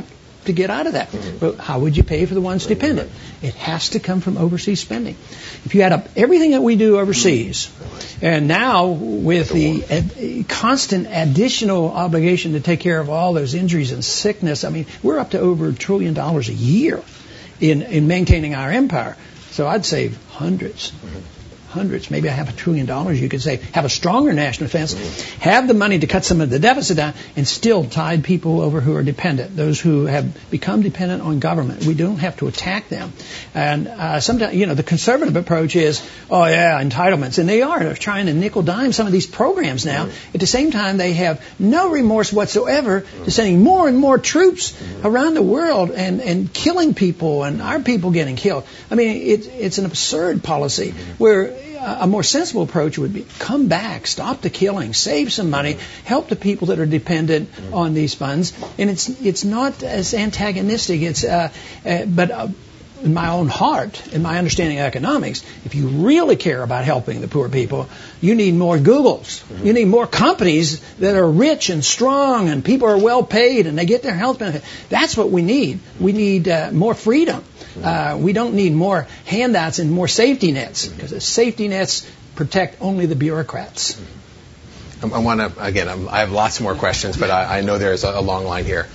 to get out of that. But how would you pay for the ones dependent? It has to come from overseas spending. If you add up everything that we do overseas, and now with the constant additional obligation to take care of all those injuries and sickness, I mean, we're up to over $1 trillion a year in maintaining our empire. So I'd save hundreds, maybe $500 billion, you could say, have a stronger national defense, have the money to cut some of the deficit down, and still tide people over who are dependent, those who have become dependent on government. We don't have to attack them. And sometimes, the conservative approach is, oh yeah, entitlements. And they are. They're trying to nickel-dime some of these programs now. At the same time, they have no remorse whatsoever to sending more and more troops around the world and killing people, and our people getting killed. I mean, it's an absurd policy where a more sensible approach would be come back, stop the killing, save some money, help the people that are dependent on these funds. And it's not as antagonistic. But in my own heart, in my understanding of economics, if you really care about helping the poor people, you need more Googles. You need more companies that are rich and strong and people are well paid and they get their health benefit. That's what we need. We need more freedom. We don't need more handouts and more safety nets, because the safety nets protect only the bureaucrats. I want to, again, I have lots more questions, but I know there's a long line here.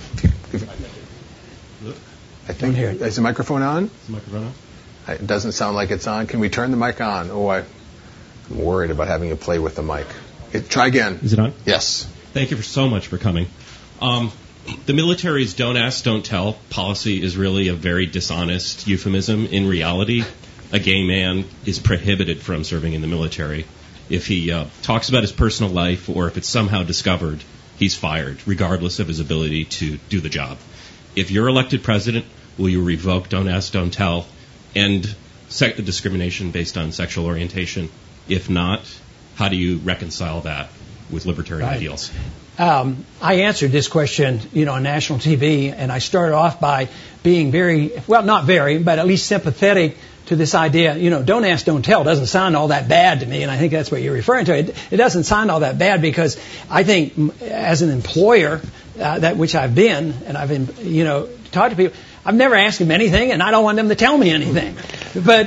I think, is the microphone on? Is the microphone on? It doesn't sound like it's on. Can we turn the mic on? I'm worried about having to play with the mic. Try again. Is it on? Yes. Thank you so much for coming. The military's don't ask, don't tell policy is really a very dishonest euphemism. In reality, a gay man is prohibited from serving in the military. If he talks about his personal life or if it's somehow discovered, he's fired, regardless of his ability to do the job. If you're elected president, will you revoke don't ask, don't tell, end discrimination based on sexual orientation? If not, how do you reconcile that with libertarian ideals? I answered this question, on national TV, and I started off by being not very, but at least sympathetic to this idea, don't ask, don't tell doesn't sound all that bad to me, and I think that's what you're referring to. It doesn't sound all that bad because I think as an employer, that which I've been, and I've been, talked to people, I've never asked them anything, and I don't want them to tell me anything. But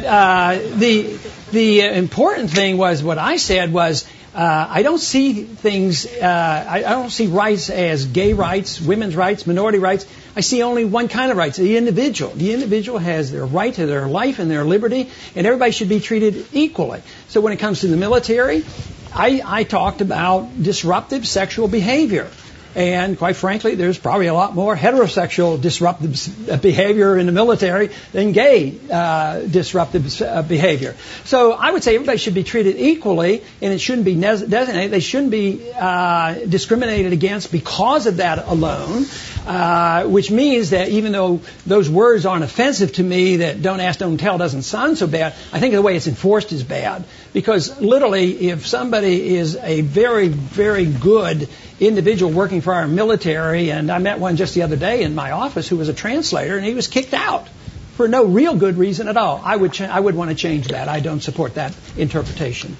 the important thing was what I said was, I don't see things, I don't see rights as gay rights, women's rights, minority rights. I see only one kind of rights, the individual. The individual has their right to their life and their liberty, and everybody should be treated equally. So when it comes to the military, I talked about disruptive sexual behavior. And quite frankly, there's probably a lot more heterosexual disruptive behavior in the military than gay disruptive behavior. So I would say everybody should be treated equally, and it shouldn't be designated. They shouldn't be discriminated against because of that alone, which means that even though those words aren't offensive to me, that don't ask, don't tell doesn't sound so bad, I think the way it's enforced is bad. Because literally, if somebody is a very, very good individual working for our military, and I met one just the other day in my office who was a translator, and he was kicked out for no real good reason at all. I would want to change that. I don't support that interpretation.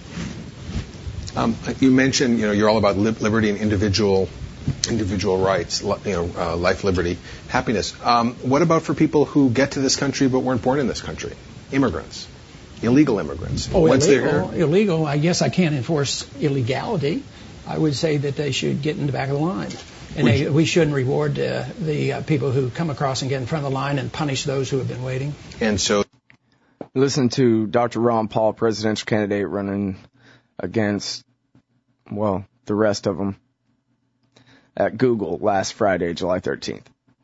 You mentioned, you're all about liberty and individual rights, life, liberty, happiness. What about for people who get to this country but weren't born in this country? Immigrants. Illegal immigrants. Illegal. I guess I can't enforce illegality. I would say that they should get in the back of the line. And we shouldn't reward the people who come across and get in front of the line and punish those who have been waiting. And so, listen to Dr. Ron Paul, presidential candidate running against, the rest of them at Google last Friday, July 13th.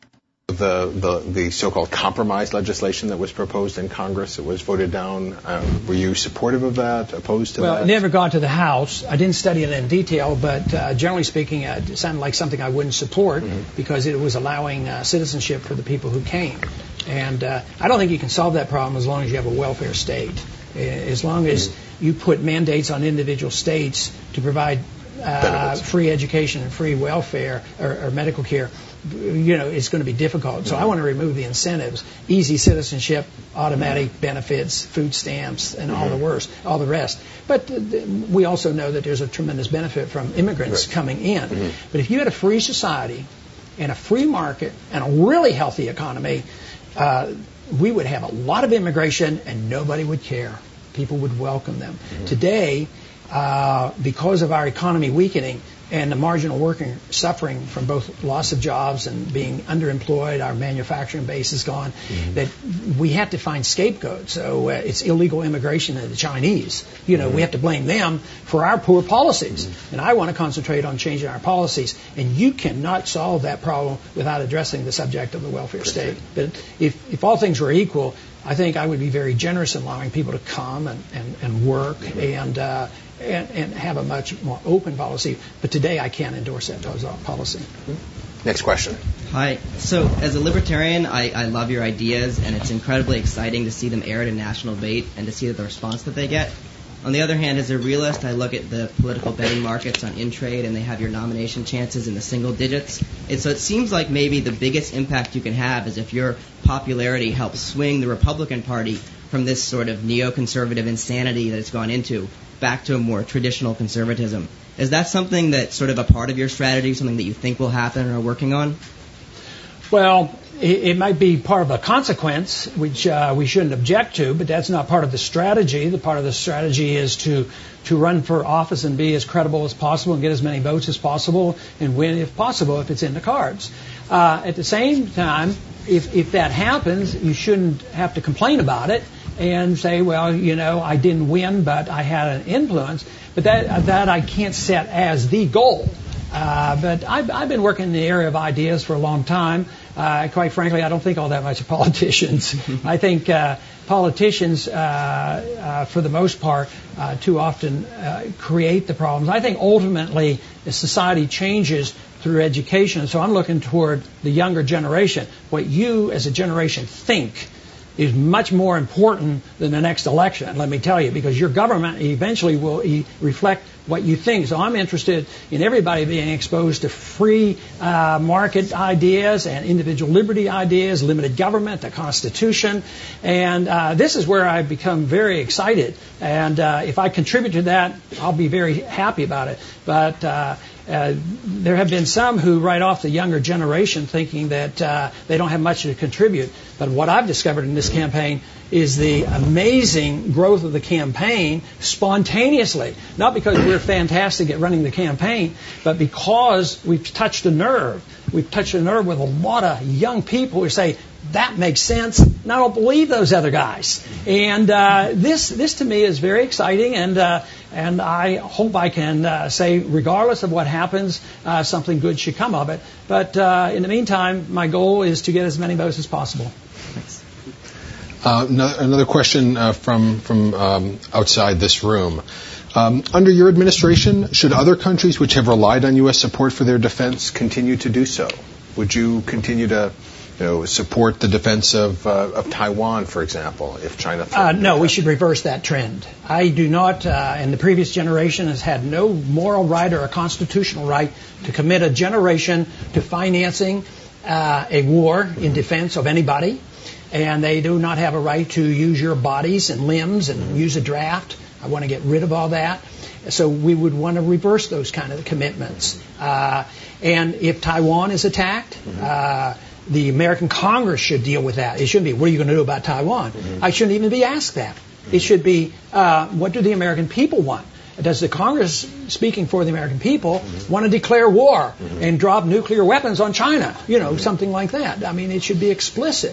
The so-called compromise legislation that was proposed in Congress, it was voted down. Were you supportive of that, opposed to that? Well, it never got to the House. I didn't study it in detail, but generally speaking, it sounded like something I wouldn't support because it was allowing citizenship for the people who came. And I don't think you can solve that problem as long as you have a welfare state. As long as you put mandates on individual states to provide free education and free welfare or medical care, it's going to be difficult. So I want to remove the incentives, easy citizenship, automatic benefits, food stamps, and all the rest. But we also know that there's a tremendous benefit from immigrants coming in. But if you had a free society and a free market and a really healthy economy, we would have a lot of immigration and nobody would care. People would welcome them. Mm-hmm. Today, because of our economy weakening and the marginal worker suffering from both loss of jobs and being underemployed, our manufacturing base is gone, mm-hmm. that we have to find scapegoats. So it's illegal immigration of the Chinese. You know, mm-hmm. we have to blame them for our poor policies. Mm-hmm. And I want to concentrate on changing our policies. And you cannot solve that problem without addressing the subject of the welfare state. But if all things were equal, I think I would be very generous in allowing people to come and work mm-hmm. and have a much more open policy. But today I can't endorse that policy. Next question. Hi. So as a libertarian, I love your ideas, and it's incredibly exciting to see them aired in national debate and to see the response that they get. On the other hand, as a realist, I look at the political betting markets on Intrade, and they have your nomination chances in the single digits. And so it seems like maybe the biggest impact you can have is if your popularity helps swing the Republican Party from this sort of neoconservative insanity that it's gone into back to a more traditional conservatism. Is that something that's sort of a part of your strategy, something that you think will happen or are working on? Well, it might be part of a consequence, which we shouldn't object to, but that's not part of the strategy. The part of the strategy is to run for office and be as credible as possible and get as many votes as possible and win, if possible, if it's in the cards. At the same time, if that happens, you shouldn't have to complain about it and say, well, you know, I didn't win, but I had an influence. But that I can't set as the goal. But I've been working in the area of ideas for a long time. Quite frankly, I don't think all that much of politicians. I think politicians, for the most part, too often create the problems. I think ultimately, as society changes through education, so I'm looking toward the younger generation. What you as a generation think is much more important than the next election, let me tell you, because your government eventually will reflect what you think. So I'm interested in everybody being exposed to free market ideas and individual liberty ideas, limited government, the Constitution. And this is where I've become very excited. And if I contribute to that, I'll be very happy about it. But there have been some who write off the younger generation thinking that they don't have much to contribute. But what I've discovered in this campaign is the amazing growth of the campaign spontaneously. Not because we're fantastic at running the campaign, but because we've touched a nerve. We've touched a nerve with a lot of young people who say, that makes sense, and I don't believe those other guys. And this to me is very exciting, and I hope I can say, regardless of what happens, something good should come of it. But in the meantime, my goal is to get as many votes as possible. Thanks. Another question from outside this room. Under your administration, should other countries which have relied on U.S. support for their defense continue to do so? Would you continue to support the defense of Taiwan, for example, if China threatened? No, we should reverse that trend. I do not, and the previous generation has had no moral right or a constitutional right to commit a generation to financing a war in defense of anybody. And they do not have a right to use your bodies and limbs and use a draft. I want to get rid of all that. So we would want to reverse those kind of commitments. And if Taiwan is attacked, the American Congress should deal with that. It shouldn't be, what are you going to do about Taiwan? I shouldn't even be asked that. It should be, what do the American people want? Does the Congress, speaking for the American people, want to declare war and drop nuclear weapons on China? Something like that. I mean, it should be explicit.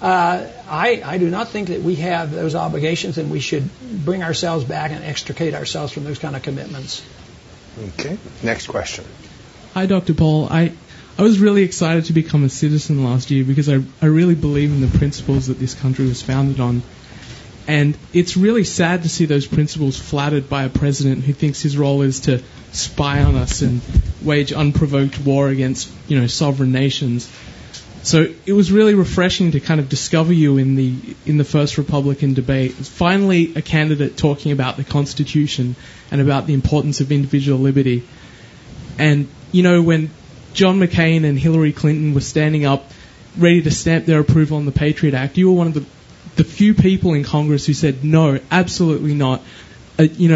I do not think that we have those obligations, and we should bring ourselves back and extricate ourselves from those kind of commitments. Okay. Next question. Hi, Dr. Paul. I was really excited to become a citizen last year because I really believe in the principles that this country was founded on. And it's really sad to see those principles flattered by a president who thinks his role is to spy on us and wage unprovoked war against, sovereign nations. So it was really refreshing to kind of discover you in the first Republican debate. Finally, a candidate talking about the Constitution and about the importance of individual liberty. And, when John McCain and Hillary Clinton were standing up, ready to stamp their approval on the Patriot Act, you were one of the few people in Congress who said, no, absolutely not,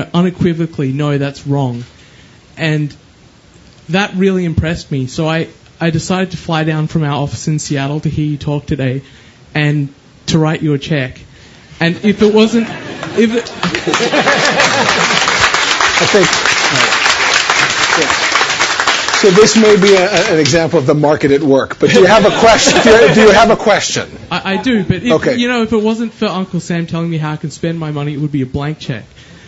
unequivocally, no, that's wrong. And that really impressed me. So I I decided to fly down from our office in Seattle to hear you talk today and to write you a check. And if it wasn't... I think... So this may be an example of the market at work, but do you have a question? Do you have a question? I do, but if it wasn't for Uncle Sam telling me how I can spend my money, it would be a blank check.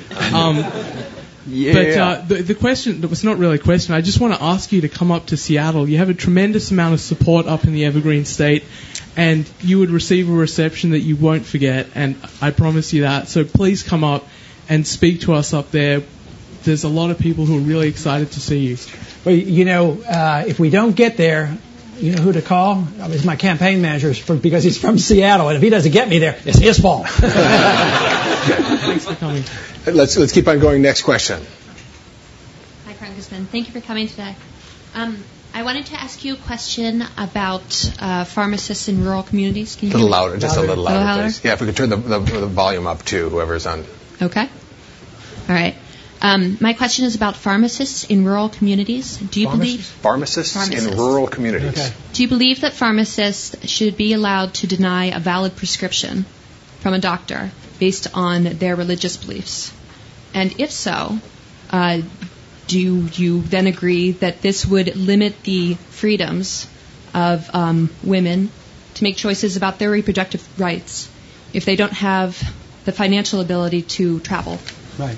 But the question, that was not really a question, I just want to ask you to come up to Seattle. You have a tremendous amount of support up in the Evergreen State, and you would receive a reception that you won't forget, and I promise you that. So please come up and speak to us up there. There's a lot of people who are really excited to see you. Well, if we don't get there, you know who to call? It's my campaign manager because he's from Seattle, and if he doesn't get me there, it's his fault. Thanks for coming. Let's keep on going. Next question. Hi, Congressman. Thank you for coming today. I wanted to ask you a question about pharmacists in rural communities. Can you a little louder, just a little louder, please. Yeah, if we could turn the volume up to whoever's on. Okay. All right. My question is about pharmacists in rural communities. Do you believe pharmacists in rural communities? Okay. Do you believe that pharmacists should be allowed to deny a valid prescription from a doctor based on their religious beliefs? And if so, do you then agree that this would limit the freedoms of women to make choices about their reproductive rights if they don't have the financial ability to travel? Right.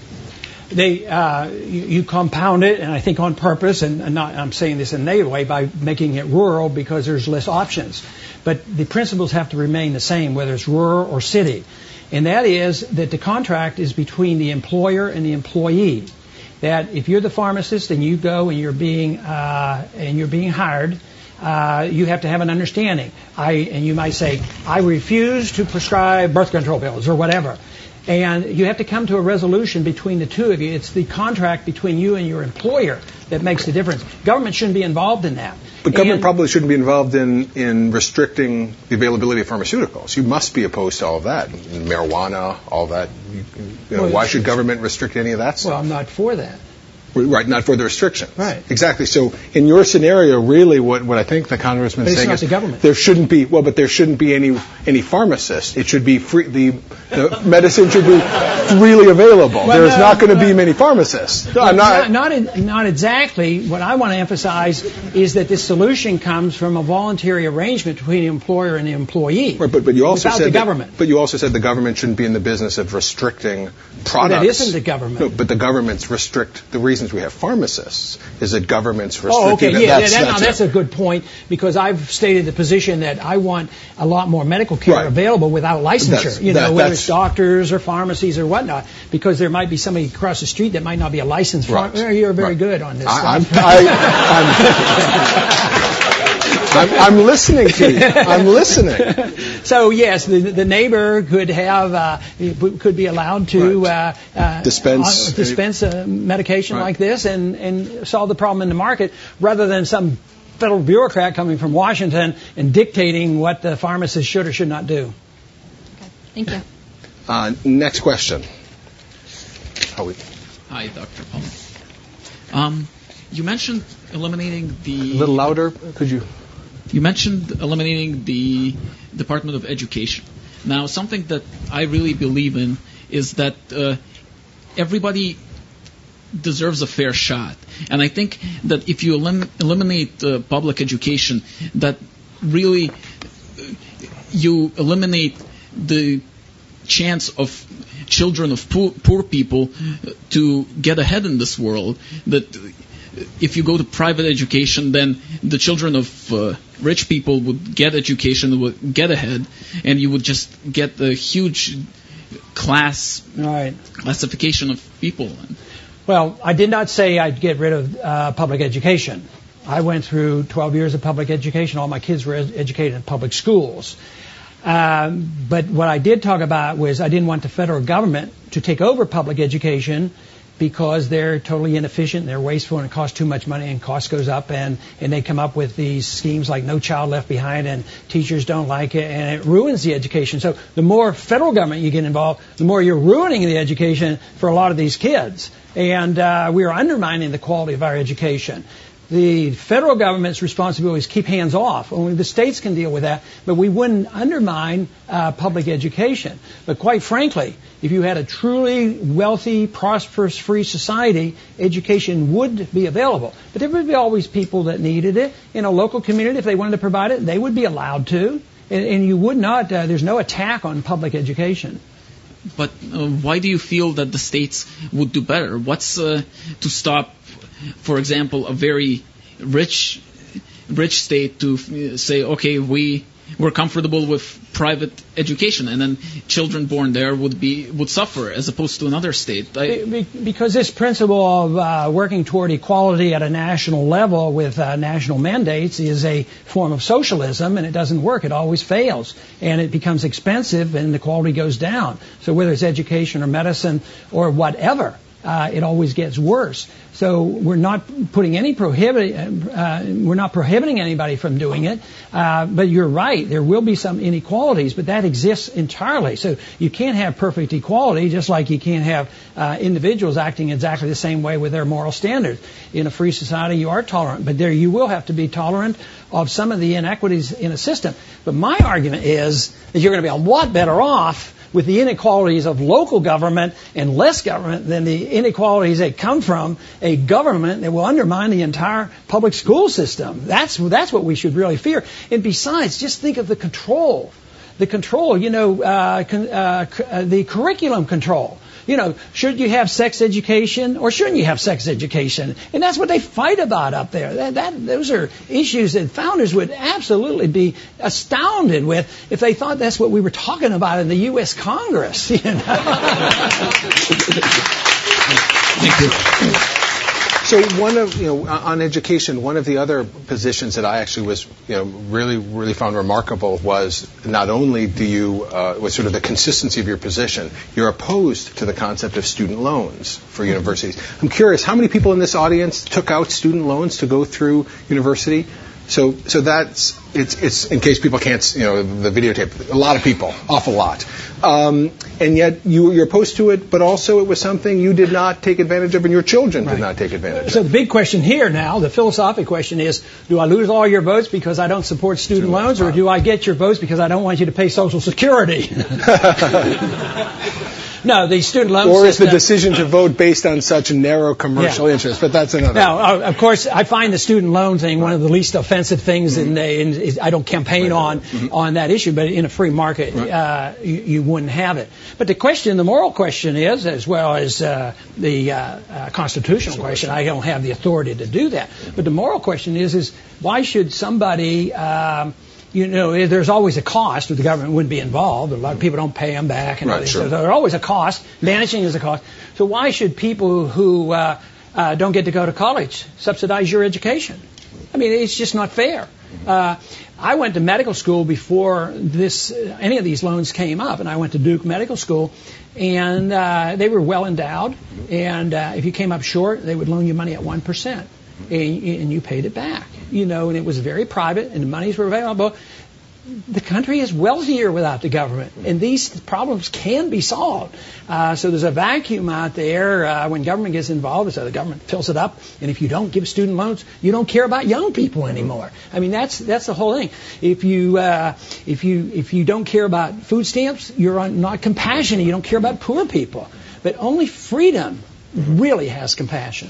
You compound it, and I think on purpose, and I'm saying this in a negative way, by making it rural because there's less options. But the principles have to remain the same, whether it's rural or city. And that is that the contract is between the employer and the employee. That if you're the pharmacist and you go and you're being hired, you have to have an understanding. And you might say, I refuse to prescribe birth control pills or whatever. And you have to come to a resolution between the two of you. It's the contract between you and your employer that makes the difference. Government shouldn't be involved in that. But government probably shouldn't be involved in restricting the availability of pharmaceuticals. You must be opposed to all of that. Marijuana, all that. Why should government restrict any of that stuff? Well, I'm not for that. Right, not for the restrictions. Right. Exactly. So in your scenario, really what I think the congressman is saying is the government. There shouldn't be any pharmacist. It should be free. The medicine should be freely available. Well, there's not going to be many pharmacists. Not exactly. What I want to emphasize is that this solution comes from a voluntary arrangement between the employer and the employee. Right, but you also said the government. But you also said the government shouldn't be in the business of restricting products. That isn't the government. No, but the governments restrict the reason we have pharmacists is that governments restrict. Oh, okay, yeah, that's a good point, because I've stated the position that I want a lot more medical care available without licensure, whether it's doctors or pharmacies or whatnot, because there might be somebody across the street that might not be a licensed pharmacist. You're very good on this stuff. I'm listening to you. I'm listening. So yes, the neighbor could be allowed to dispense a medication like this and solve the problem in the market, rather than some federal bureaucrat coming from Washington and dictating what the pharmacist should or should not do. Okay, thank you. Next question. Hi, Dr. Paul. You mentioned eliminating a little louder, could you? You mentioned eliminating the Department of Education. Now, something that I really believe in is that everybody deserves a fair shot. And I think that if you eliminate public education, that really you eliminate the chance of children of poor people to get ahead in this world. That if you go to private education, then the children of rich people would get education, would get ahead, and you would just get a huge classification of people. Well, I did not say I'd get rid of public education. I went through 12 years of public education. All my kids were educated in public schools. But what I did talk about was I didn't want the federal government to take over public education, because they're totally inefficient, they're wasteful, and it costs too much money, and cost goes up, and they come up with these schemes like No Child Left Behind, and teachers don't like it, and it ruins the education. So the more federal government you get involved, the more you're ruining the education for a lot of these kids. And we are undermining the quality of our education. The federal government's responsibility is keep hands off. Only the states can deal with that, but we wouldn't undermine public education. But quite frankly, if you had a truly wealthy, prosperous, free society, education would be available. But there would be always people that needed it. In a local community, if they wanted to provide it, they would be allowed to. And you would not, there's no attack on public education. But why do you feel that the states would do better? What's to stop, for example, a very rich state to say, okay, we're comfortable with private education, and then children born there would suffer, as opposed to another state? Because this principle of working toward equality at a national level with national mandates is a form of socialism, and it doesn't work. It always fails, and it becomes expensive, and the quality goes down. So whether it's education or medicine or whatever, it always gets worse. So we're not putting any we're not prohibiting anybody from doing it. But you're right, there will be some inequalities, but that exists entirely. So you can't have perfect equality, just like you can't have individuals acting exactly the same way with their moral standards. In a free society, you are tolerant, but there you will have to be tolerant of some of the inequities in a system. But my argument is that you're going to be a lot better off with the inequalities of local government and less government than the inequalities that come from a government that will undermine the entire public school system. That's what we should really fear. And besides, just think of the control. The control, the curriculum control. Should you have sex education or shouldn't you have sex education? And that's what they fight about up there. Those are issues that founders would absolutely be astounded with if they thought that's what we were talking about in the U.S. Congress. Thank you. So on education, one of the other positions that I actually was, really found remarkable was not only was sort of the consistency of your position, you're opposed to the concept of student loans for universities. I'm curious, how many people in this audience took out student loans to go through university? So it's in case people can't, the videotape, a lot of people, awful lot. And yet you're opposed to it, but also it was something you did not take advantage of and your children did not take advantage of. So the big question here now, the philosophic question is, do I lose all your votes because I don't support student loans, or do I get your votes because I don't want you to pay Social Security? No, the student loan system. Or is the decision to vote based on such narrow commercial interest? But that's another. Now, of course, I find the student loan thing one of the least offensive things, and I don't campaign on that issue. But in a free market, you wouldn't have it. But the moral question is, as well as the constitutional question, I don't have the authority to do that. But the moral question is why should somebody there's always a cost, or the government wouldn't be involved. A lot of people don't pay them back. And right, sure. So there's always a cost. Managing is a cost. So why should people who don't get to go to college subsidize your education? I mean, it's just not fair. I went to medical school before any of these loans came up, and I went to Duke Medical School, and they were well endowed. And if you came up short, they would loan you money at 1%. And you paid it back, and it was very private, and the monies were available. The country is wealthier without the government, and these problems can be solved. So there's a vacuum out there when government gets involved, so the government fills it up, and if you don't give student loans, you don't care about young people anymore. I mean, that's the whole thing. If you don't care about food stamps, you're not compassionate. You don't care about poor people. But only freedom really has compassion.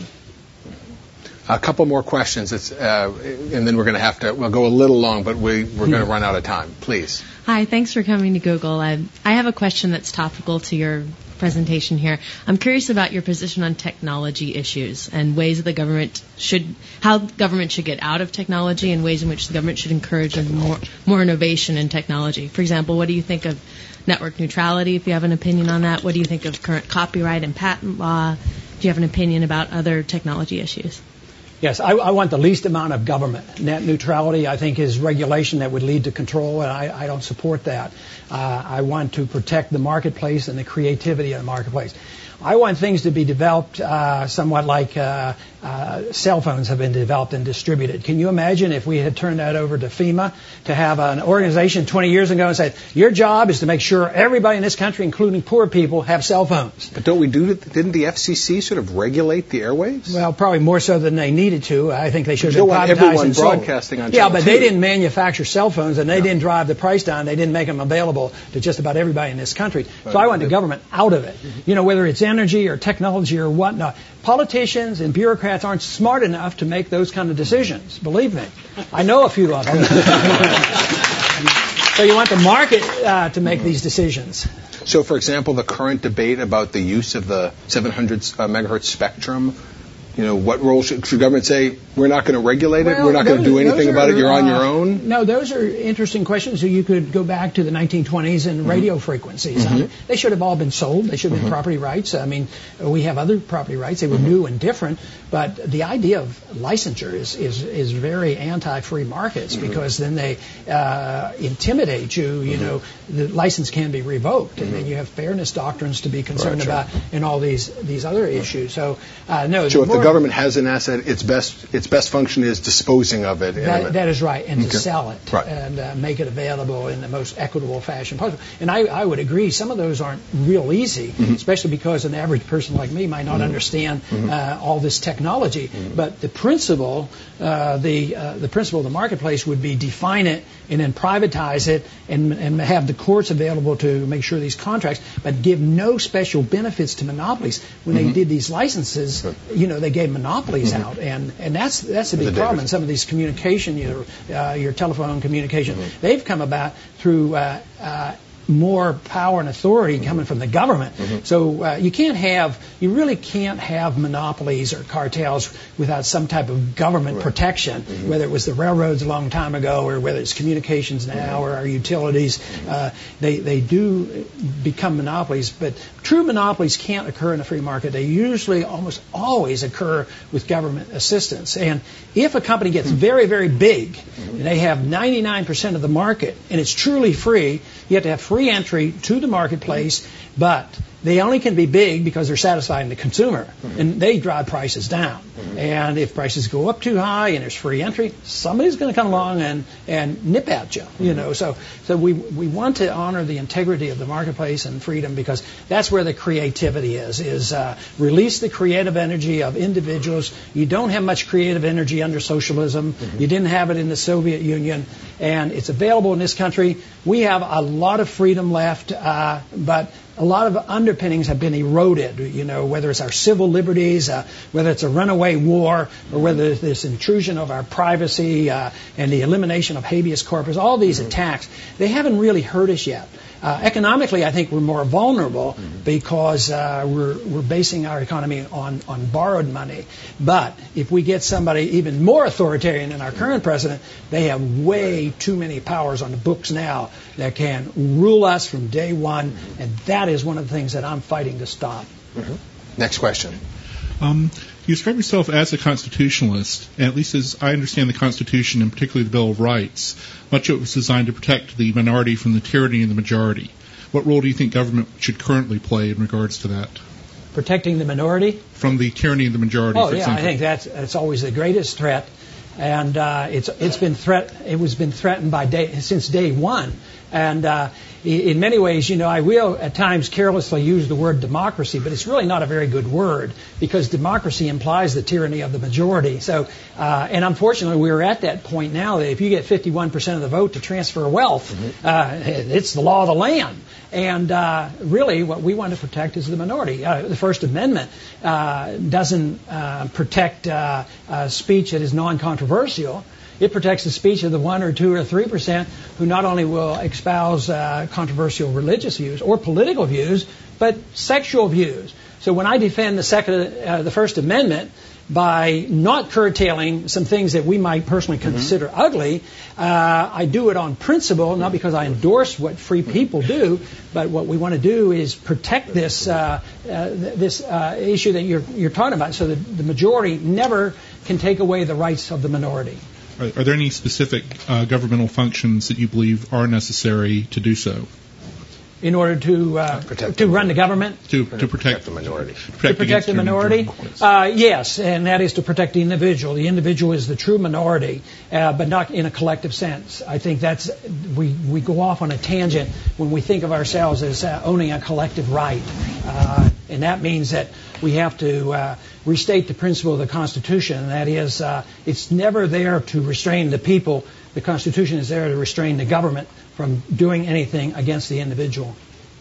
A couple more questions, and then we're going to we'll go a little long, but we're going to run out of time. Please. Hi, thanks for coming to Google. I have a question that's topical to your presentation here. I'm curious about your position on technology issues and ways that how government should get out of technology and ways in which the government should encourage more innovation in technology. For example, what do you think of network neutrality, if you have an opinion on that? What do you think of current copyright and patent law? Do you have an opinion about other technology issues? Yes, I want the least amount of government. Net neutrality, I think, is regulation that would lead to control, and I don't support that. I want to protect the marketplace and the creativity of the marketplace. I want things to be developed somewhat like cell phones have been developed and distributed. Can you imagine if we had turned that over to FEMA to have an organization 20 years ago and said, your job is to make sure everybody in this country, including poor people, have cell phones? But didn't the FCC sort of regulate the airwaves? Well, probably more so than they needed to. I think they should have been privatized everyone and sold. broadcasting on Yeah, Channel but 2. they didn't manufacture cell phones, and they didn't drive the price down. They didn't make them available to just about everybody in this country. So I want the government out of it. You know, whether it's energy or technology or whatnot. Politicians and bureaucrats aren't smart enough to make those kind of decisions. Believe me. I know a few of them. So you want the market to make these decisions. So, for example, the current debate about the use of the 700 megahertz spectrum, you know, what role should government say, we're not going to regulate it, we're not going to do anything about it, you're on your own? No, those are interesting questions. So you could go back to the 1920s and radio frequencies. They should have all been sold. They should have been property rights. I mean, we have other property rights. They were new and different. But the idea of licensure is very anti-free markets because then they intimidate you. You know, the license can be revoked, and then you have fairness doctrines to be concerned about and all these other issues. So, no. So if the government has an asset, its best function is disposing of it. That is right, and to sell it and make it available in the most equitable fashion possible. And I would agree, some of those aren't real easy, especially because an average person like me might not understand all this technology. But the principle, the principle of the marketplace would be define it and then privatize it and have the courts available to make sure these contracts, but give no special benefits to monopolies. When they did these licenses, you know, they gave monopolies out, and that's a big problem. And some of these communication, your telephone communication, they've come about through more power and authority coming from the government. So you really can't have monopolies or cartels without some type of government protection, whether it was the railroads a long time ago or whether it's communications now or our utilities. They do become monopolies, but true monopolies can't occur in a free market. They usually almost always occur with government assistance. And if a company gets very, very big and they have 99% of the market and it's truly free, you have to have free entry to the marketplace, but they only can be big because they're satisfying the consumer, and they drive prices down. And if prices go up too high and there's free entry, somebody's going to come along and nip at you. You know, so we want to honor the integrity of the marketplace and freedom because that's where the creativity is release the creative energy of individuals. You don't have much creative energy under socialism. You didn't have it in the Soviet Union, and it's available in this country. We have a lot of freedom left, but a lot of underpinnings have been eroded, you know, whether it's our civil liberties, whether it's a runaway war, or whether it's this intrusion of our privacy and the elimination of habeas corpus. All these attacks, they haven't really hurt us yet. Economically, I think we're more vulnerable because we're basing our economy on borrowed money. But if we get somebody even more authoritarian than our current president, they have way too many powers on the books now that can rule us from day one, and that is one of the things that I'm fighting to stop. Next question. You describe yourself as a constitutionalist, and at least as I understand the Constitution, and particularly the Bill of Rights, much of it was designed to protect the minority from the tyranny of the majority. What role do you think government should currently play in regards to that? Protecting the minority? From the tyranny of the majority, for example. I think that's always the greatest threat. And it was been threatened since day one. And in many ways, you know, I will at times carelessly use the word democracy, but it's really not a very good word because democracy implies the tyranny of the majority. So, and unfortunately, we're at that point now that if you get 51% of the vote to transfer wealth, it's the law of the land. And really, what we want to protect is the minority. The First Amendment doesn't protect speech that is non-controversial. It protects the speech of the 1 or 2 or 3% who not only will espouse controversial religious views or political views, but sexual views. So when I defend the First Amendment by not curtailing some things that we might personally consider ugly, I do it on principle, not because I endorse what free people do, but what we want to do is protect this issue that you're talking about, so that the majority never can take away the rights of the minority. Are there any specific governmental functions that you believe are necessary to do so? in order to run the government? To protect the minority. To protect the minority? Yes, and that is to protect the individual. The individual is the true minority, but not in a collective sense. I think that's we go off on a tangent when we think of ourselves as owning a collective right, and that means that we have to restate the principle of the Constitution, and that is it's never there to restrain the people. The Constitution is there to restrain the government from doing anything against the individual.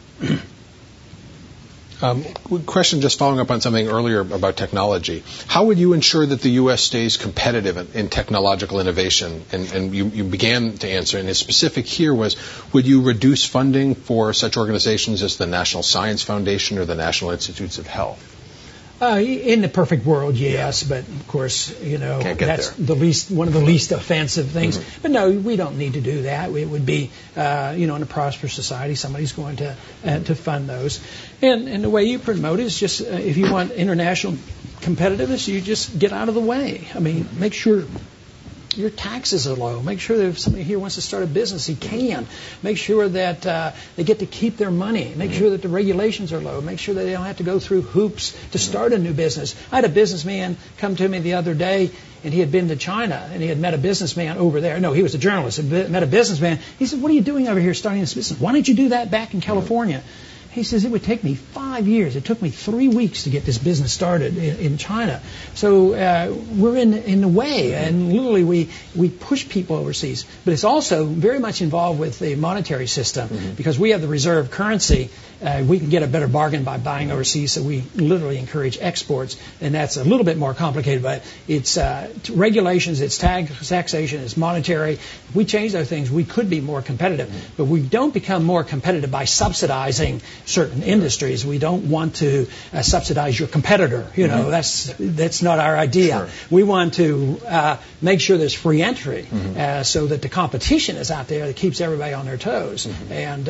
Question just following up on something earlier about technology. How would you ensure that the U.S. stays competitive in technological innovation? And you began to answer, and the specific here was, would you reduce funding for such organizations as the National Science Foundation or the National Institutes of Health? In the perfect world, yes, but of course, that's one of the least offensive things. Mm-hmm. But no, we don't need to do that. It would be, in a prosperous society, somebody's going to fund those. And the way you promote it is just if you want international competitiveness, you just get out of the way. I mean, make sure your taxes are low. Make sure that if somebody here wants to start a business, he can. Make sure that they get to keep their money. Make sure that the regulations are low. Make sure that they don't have to go through hoops to start a new business. I had a businessman come to me the other day, and he had been to China, and he had met a businessman over there. No, he was a journalist. He met a businessman. He said, "What are you doing over here starting this business? Why don't you do that back in California?" He says, "It would take me 5 years. It took me 3 weeks to get this business started in China." So we're in the way, and literally we push people overseas. But it's also very much involved with the monetary system, because we have the reserve currency. We can get a better bargain by buying overseas, so we literally encourage exports, and that's a little bit more complicated, but it's regulations, it's taxation, it's monetary. If we change those things, we could be more competitive, but we don't become more competitive by subsidizing certain industries. We don't want to subsidize your competitor. That's not our idea. Sure. We want to make sure there's free entry, so that the competition is out there that keeps everybody on their toes. And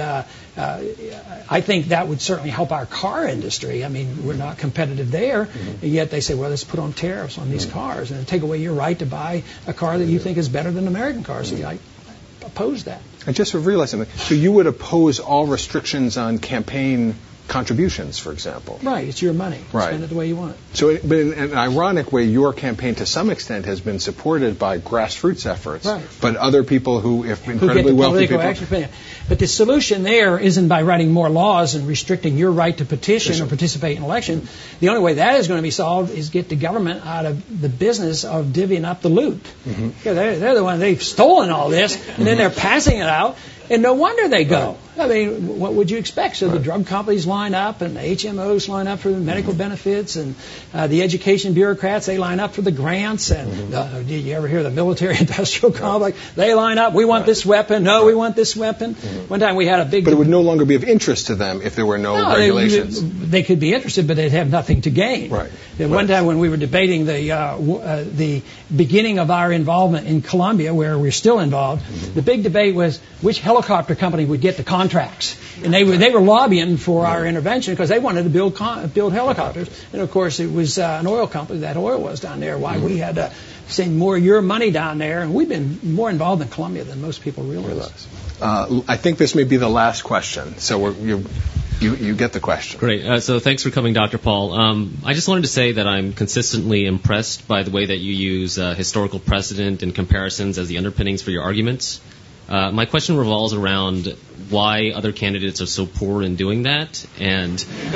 I think that would certainly help our car industry. I mean, we're not competitive there, and yet they say, well, let's put on tariffs on these cars and take away your right to buy a car that you think is better than American cars. So I oppose that. I just realized something. So you would oppose all restrictions on campaign contributions, for example. Right. It's your money. Right. Spend it the way you want. So, but in an ironic way, your campaign to some extent has been supported by grassroots efforts. Right. But other people who, if incredibly wealthy people... But the solution there isn't by writing more laws and restricting your right to petition or participate in election. The only way that is going to be solved is get the government out of the business of divvying up the loot. They're the ones, they've stolen all this, and then they're passing it out. And no wonder they go. I mean, what would you expect? So the drug companies line up, and the HMOs line up for the medical benefits, and the education bureaucrats, they line up for the grants. And did you ever hear the military-industrial complex? They line up. We want this weapon. No, we want this weapon. One time we had a big... But it would no longer be of interest to them if there were no regulations. They could be interested, but they'd have nothing to gain. Right. One time when we were debating the beginning of our involvement in Colombia, where we're still involved, the big debate was which helicopter company would get the contracts. And they were lobbying for our intervention because they wanted to build helicopters. And, of course, it was an oil company, that oil was down there, why we had to send more of your money down there. And we've been more involved in Colombia than most people realize. I think this may be the last question. So you get the question. Great. So thanks for coming, Dr. Paul. I just wanted to say that I'm consistently impressed by the way that you use historical precedent and comparisons as the underpinnings for your arguments. My question revolves around why other candidates are so poor in doing that, and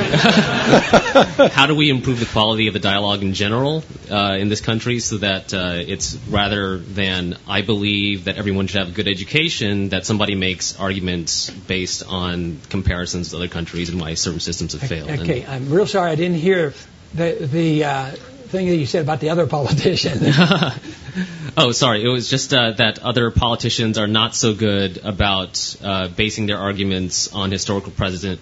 how do we improve the quality of the dialogue in general in this country so that it's rather than I believe that everyone should have a good education, that somebody makes arguments based on comparisons to other countries and why certain systems have failed. Okay, I'm real sorry I didn't hear the thing that you said about the other politicians. Oh, sorry. It was just that other politicians are not so good about basing their arguments on historical precedents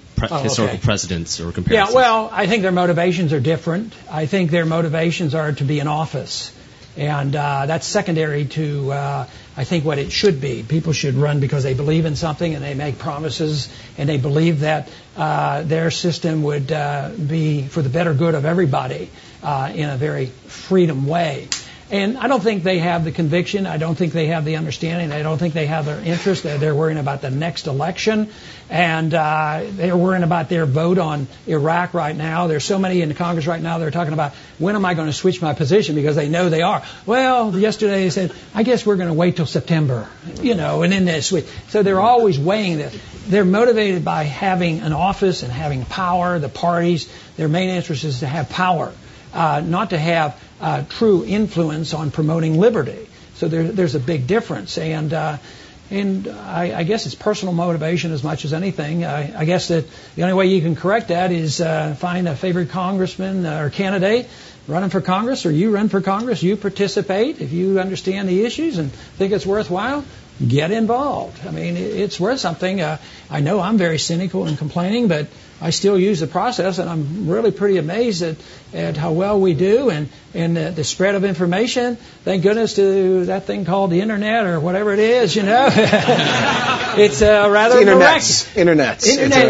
or comparisons. Yeah, well, I think their motivations are different. I think their motivations are to be in office. And that's secondary to, I think, what it should be. People should run because they believe in something and they make promises and they believe that their system would be for the better good of everybody in a very freedom way. And I don't think they have the conviction. I don't think they have the understanding. I don't think they have their interest. They're worrying about the next election. And they're worrying about their vote on Iraq right now. There's so many in the Congress right now that are talking about, when am I going to switch my position? Because they know they are. Well, yesterday they said, I guess we're going to wait till September, and then they switch. So they're always weighing this. They're motivated by having an office and having power. The parties, their main interest is to have power, not to have true influence on promoting liberty. So there's a big difference. And I guess it's personal motivation as much as anything. I guess that the only way you can correct that is find a favorite congressman or candidate running for Congress, or you run for Congress, you participate. If you understand the issues and think it's worthwhile, get involved. I mean, it's worth something. I know I'm very cynical and complaining, but I still use the process, and I'm really pretty amazed at how well we do and the spread of information. Thank goodness to that thing called the Internet or whatever it is, It's rather miraculous. Internet.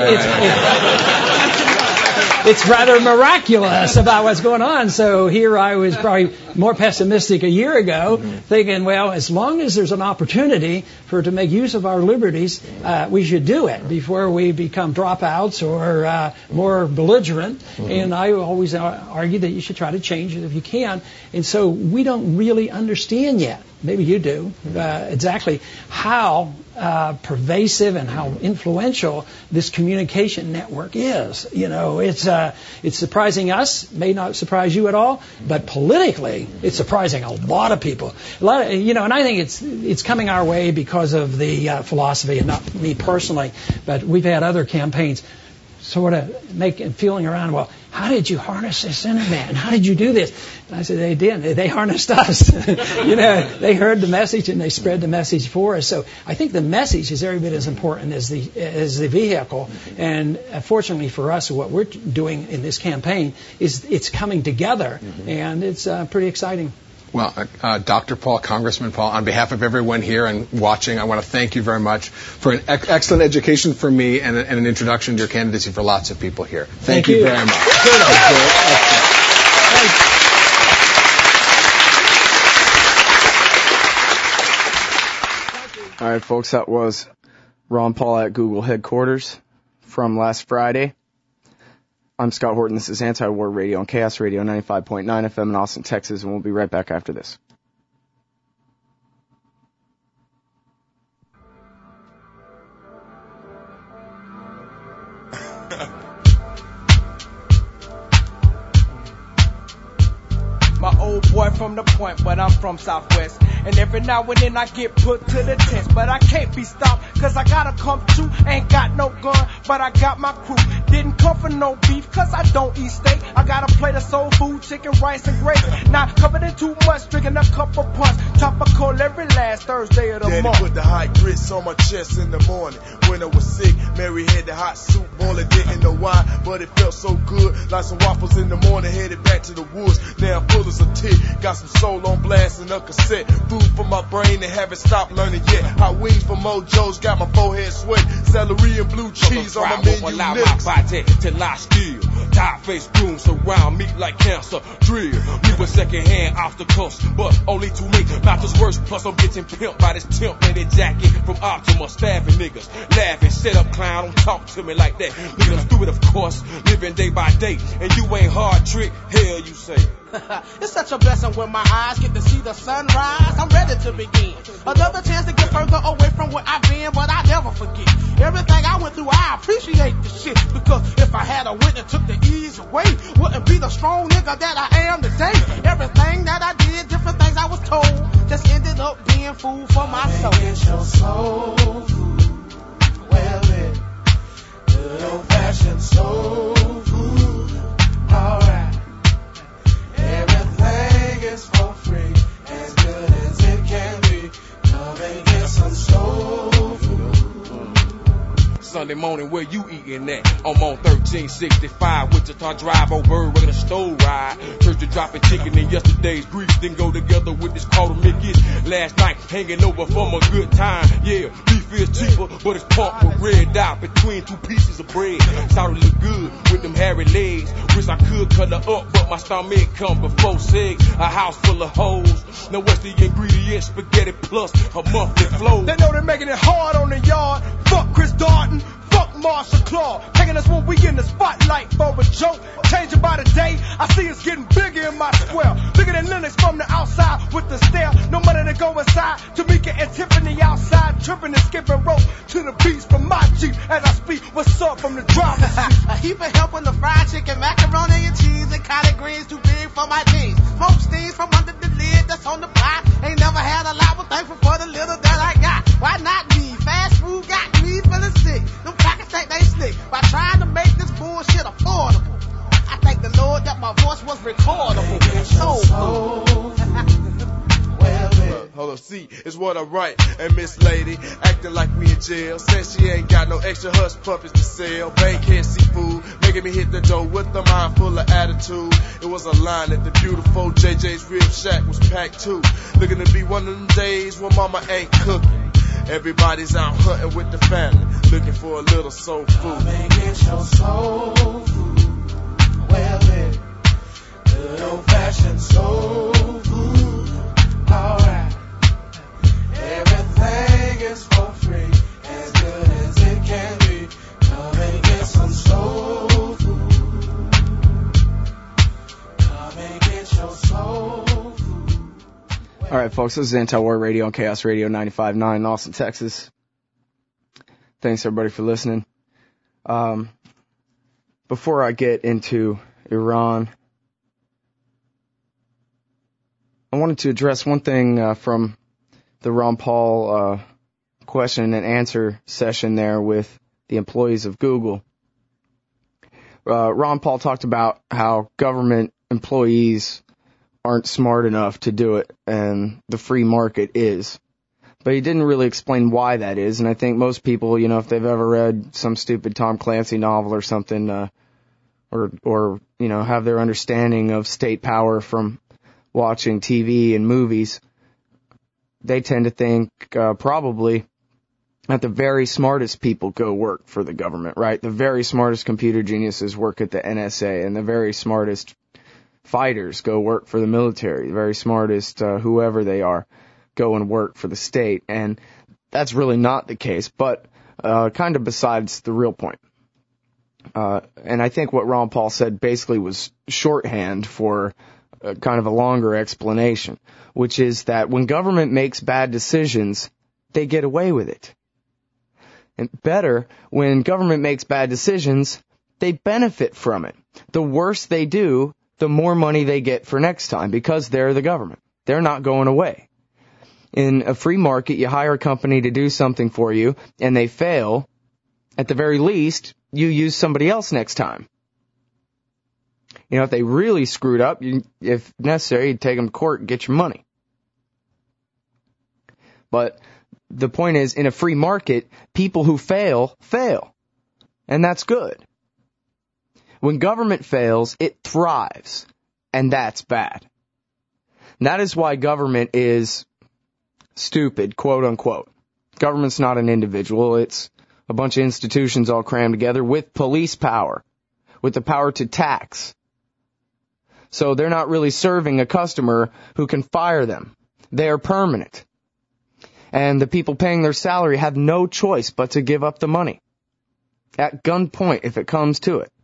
It's rather miraculous about what's going on. So here I was probably more pessimistic a year ago, thinking, well, as long as there's an opportunity to make use of our liberties, we should do it before we become dropouts or more belligerent. And I always argue that you should try to change it if you can. And so we don't really understand yet, maybe you do, exactly how pervasive and how influential this communication network is. It's surprising us, may not surprise you at all, but politically it's surprising a lot of people. And I think it's coming our way because of the philosophy, and not me personally, but we've had other campaigns sort of feeling around, well, how did you harness this internet? And how did you do this? And I said, they did. They harnessed us. They heard the message and they spread the message for us. So I think the message is every bit as important as the vehicle. And fortunately for us, what we're doing in this campaign is it's coming together, and it's pretty exciting. Well, Dr. Paul, Congressman Paul, on behalf of everyone here and watching, I want to thank you very much for an excellent education for me and an introduction to your candidacy for lots of people here. Thank you very much. All right, folks, that was Ron Paul at Google headquarters from last Friday. I'm Scott Horton. This is Anti-War Radio on Chaos Radio 95.9 FM in Austin, Texas, and we'll be right back after this. My old boy from the point, but I'm from Southwest. And every now and then I get put to the test. But I can't be stopped, cause I gotta come through. Ain't got no gun, but I got my crew. Didn't come for no beef, cause I don't eat steak. I got a plate of soul food, chicken, rice, and gravy. Not covered in too much, drinking a cup of punch. Tropical every last Thursday of the month. Daddy put the hot grits on my chest in the morning. When I was sick, Mary had the hot soup boiling. Didn't know why, but it felt so good. Like some waffles in the morning, headed back to the woods. Now I'm full as a tick. Got some soul on blast and a cassette. Food for my brain and haven't stopped learning yet. Hot wings from Mojo's got my forehead sweat. Celery and blue cheese on my menu allow next. my body to lie still. Tie-faced goons surround me like cancer. Drill me with second-hand obstacles, but only to me. Not just worse, plus I'm getting pimped by this temp-knitted jacket from Optima. Stabbing niggas, laughing, shut up clown, don't talk to me like that. Nigga, I'm stupid of course, living day by day. And you ain't hard trick, hell you say. It's such a blessing when my eyes get to see the sunrise. I'm ready to begin. Another chance to get further away from where I've been, but I never forget. Everything I went through, I appreciate the shit. Because if I had a wit that took the ease away, wouldn't be the strong nigga that I am today. Everything that I did, different things I was told, just ended up being food for my soul. Get your soul food, well lit, good old-fashioned soul food, alright. Everything is for free, as good as it can be. Come and get some soul food. Sunday morning, where you eating at? I'm on 1365, Wichita Drive, over with a stove ride. Church to dropping chicken in yesterday's grease, didn't go together with this quarter Mickey's. Last night, hanging over from a good time, yeah. Beef feels cheaper, but it's pumped with red dot between two pieces of bread. Started to look good with them hairy legs. Wish I could cut her up, but my stomach come before sex. A house full of hoes. Now what's the ingredients? Spaghetti plus a monthly flow. They know they're making it hard on the yard. Fuck Chris Darden. Fuck Marshall Claw, taking us when we in the spotlight for a joke. Changing by the day, I see us getting bigger in my square. Bigger than Linux from the outside with the stare. No money to go inside. Tamika and Tiffany outside, tripping and skipping rope to the beats from my Jeep as I speak. What's up from the driver's seat? A heap of help on the fried chicken, macaroni and cheese, and collard greens too big for my jeans. Smoke steams from under the lid that's on the pot. Ain't never had a lot, but thankful for the little that I got. Why not me? Fast food got me feeling sick. Them packets think they slick by trying to make this bullshit affordable. I thank the Lord that my voice was recordable. Hold up, see, it's what I write. And Miss Lady acting like we in jail. Says she ain't got no extra hush puppies to sell. Bankhead seafood, making me hit the door with a mind full of attitude. It was a line at the beautiful JJ's Rib Shack was packed too. Looking to be one of them days when mama ain't cooking. Everybody's out hunting with the family, looking for a little soul food. Come and get your soul food. Well then, good old fashioned soul food. Alright, everything is for free, as good as it can be. Come and get some soul food. Come and get your soul food. All right, folks, this is Anti-War Radio on Chaos Radio 95.9 in Austin, Texas. Thanks, everybody, for listening. Before I get into Iran, I wanted to address one thing from the Ron Paul question and answer session there with the employees of Google. Ron Paul talked about how government employees aren't smart enough to do it, and the free market is. But he didn't really explain why that is, and I think most people, you know, if they've ever read some stupid Tom Clancy novel or something, or you know, have their understanding of state power from watching TV and movies, they tend to think probably that the very smartest people go work for the government, right? The very smartest computer geniuses work at the NSA, and the very smartest fighters go work for the military. The very smartest, whoever they are, go and work for the state. And that's really not the case, but kind of besides the real point. And I think what Ron Paul said basically was shorthand for kind of a longer explanation, which is that when government makes bad decisions, they get away with it. And better, when government makes bad decisions, they benefit from it. The worse they do, the more money they get for next time, because they're the government. They're not going away. In a free market, you hire a company to do something for you, and they fail. At the very least, you use somebody else next time. You know, if they really screwed up, if necessary, you take them to court and get your money. But the point is, in a free market, people who fail, fail. And that's good. When government fails, it thrives. And that's bad. And that is why government is stupid, quote unquote. Government's not an individual. It's a bunch of institutions all crammed together with police power, with the power to tax. So they're not really serving a customer who can fire them. They're permanent. And the people paying their salary have no choice but to give up the money. At gunpoint, if it comes to it.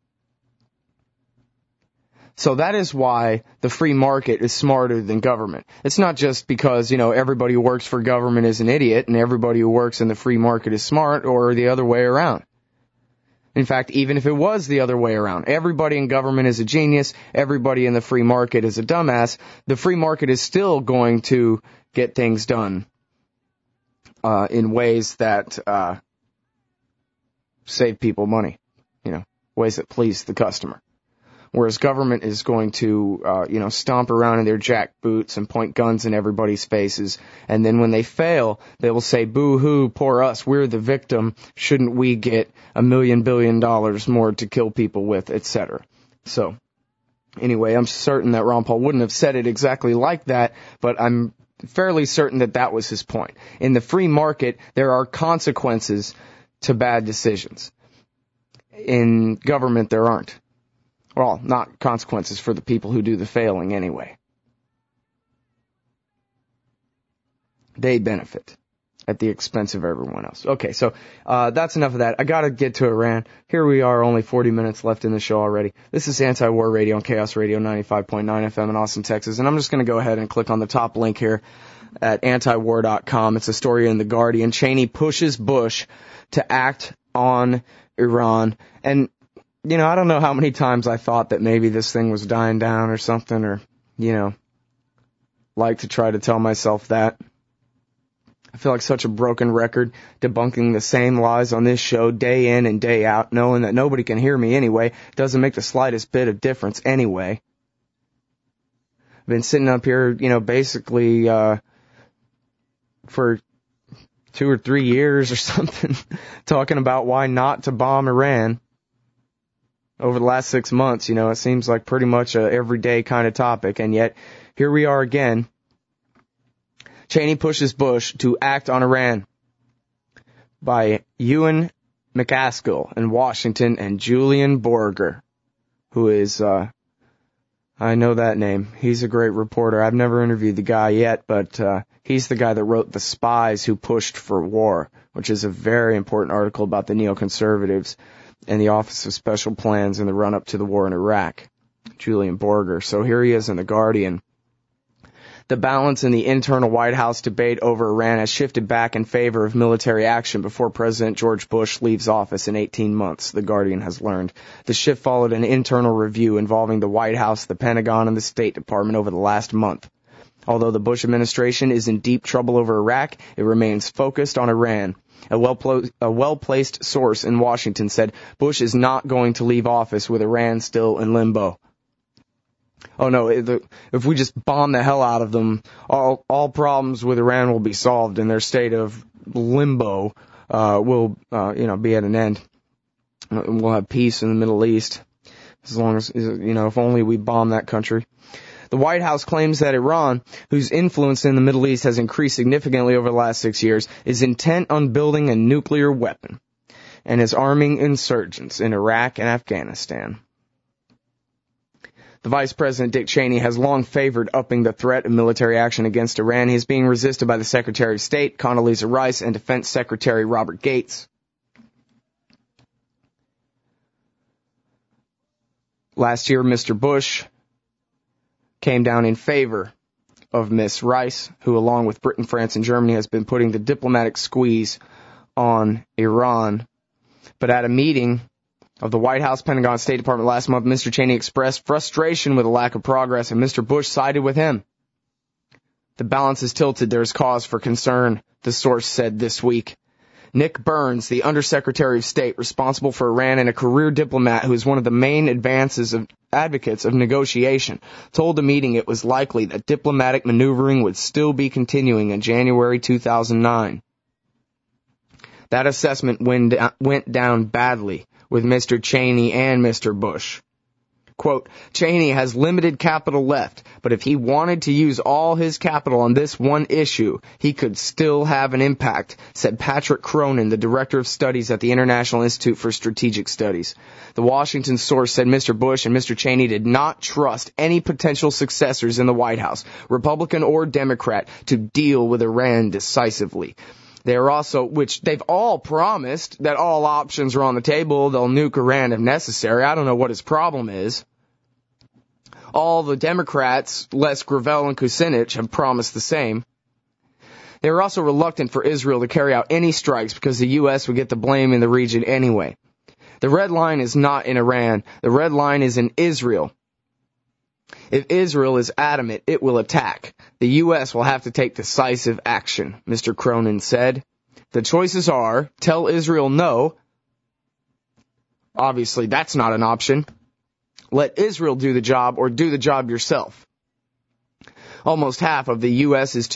So that is why the free market is smarter than government. It's not just because, you know, everybody who works for government is an idiot and everybody who works in the free market is smart, or the other way around. In fact, even if it was the other way around, everybody in government is a genius, everybody in the free market is a dumbass, the free market is still going to get things done in ways that save people money, you know, ways that please the customer. Whereas government is going to, stomp around in their jack boots and point guns in everybody's faces. And then when they fail, they will say, boo-hoo, poor us, we're the victim. Shouldn't we get $1 billion more to kill people with, etc. So, anyway, I'm certain that Ron Paul wouldn't have said it exactly like that, but I'm fairly certain that that was his point. In the free market, there are consequences to bad decisions. In government, there aren't. Well, not consequences for the people who do the failing anyway. They benefit at the expense of everyone else. Okay, so that's enough of that. I got to get to Iran. Here we are, only 40 minutes left in the show already. This is Anti-War Radio on Chaos Radio 95.9 FM in Austin, Texas. And I'm just going to go ahead and click on the top link here at antiwar.com. It's a story in The Guardian. Cheney pushes Bush to act on Iran. And, you know, I don't know how many times I thought that maybe this thing was dying down or something, or, you know, like to try to tell myself that. I feel like such a broken record, debunking the same lies on this show day in and day out, knowing that nobody can hear me anyway. Doesn't make the slightest bit of difference anyway. I've been sitting up here, you know, basically for 2 or 3 years or something, talking about why not to bomb Iran. Over the last 6 months, you know, it seems like pretty much a everyday kind of topic, and yet here we are again. Cheney pushes Bush to act on Iran, by Ewan McCaskill in Washington and Julian Borger, who is, I know that name. He's a great reporter. I've never interviewed the guy yet, but he's the guy that wrote The Spies Who Pushed for War, which is a very important article about the neoconservatives and the Office of Special Plans in the run-up to the war in Iraq. Julian Borger. So here he is in The Guardian. The balance in the internal White House debate over Iran has shifted back in favor of military action before President George Bush leaves office in 18 months, The Guardian has learned. The shift followed an internal review involving the White House, the Pentagon, and the State Department over the last month. Although the Bush administration is in deep trouble over Iraq, it remains focused on Iran. A well-placed source in Washington said Bush is not going to leave office with Iran still in limbo. Oh no, if we just bomb the hell out of them, all problems with Iran will be solved and their state of limbo will be at an end. We'll have peace in the Middle East as long as, if only we bomb that country. The White House claims that Iran, whose influence in the Middle East has increased significantly over the last 6 years, is intent on building a nuclear weapon and is arming insurgents in Iraq and Afghanistan. The Vice President, Dick Cheney, has long favored upping the threat of military action against Iran. He is being resisted by the Secretary of State, Condoleezza Rice, and Defense Secretary Robert Gates. Last year, Mr. Bush came down in favor of Miss Rice, who, along with Britain, France, and Germany, has been putting the diplomatic squeeze on Iran. But at a meeting of the White House, Pentagon, State Department last month, Mr. Cheney expressed frustration with the lack of progress, and Mr. Bush sided with him. The balance is tilted. There is cause for concern, the source said this week. Nick Burns, the Undersecretary of State responsible for Iran and a career diplomat who is one of the main advocates of negotiation, told the meeting it was likely that diplomatic maneuvering would still be continuing in January 2009. That assessment went down badly with Mr. Cheney and Mr. Bush. Quote, Cheney has limited capital left, but if he wanted to use all his capital on this one issue, he could still have an impact, said Patrick Cronin, the Director of Studies at the International Institute for Strategic Studies. The Washington source said Mr. Bush and Mr. Cheney did not trust any potential successors in the White House, Republican or Democrat, to deal with Iran decisively. They are also, which they've all promised that all options are on the table. They'll nuke Iran if necessary. I don't know what his problem is. All the Democrats, Les Gravel and Kucinich, have promised the same. They were also reluctant for Israel to carry out any strikes because the U.S. would get the blame in the region anyway. The red line is not in Iran. The red line is in Israel. If Israel is adamant, it will attack. The U.S. will have to take decisive action, Mr. Cronin said. The choices are, tell Israel no. Obviously, that's not an option. Let Israel do the job or do the job yourself. Almost half of the U.S.'s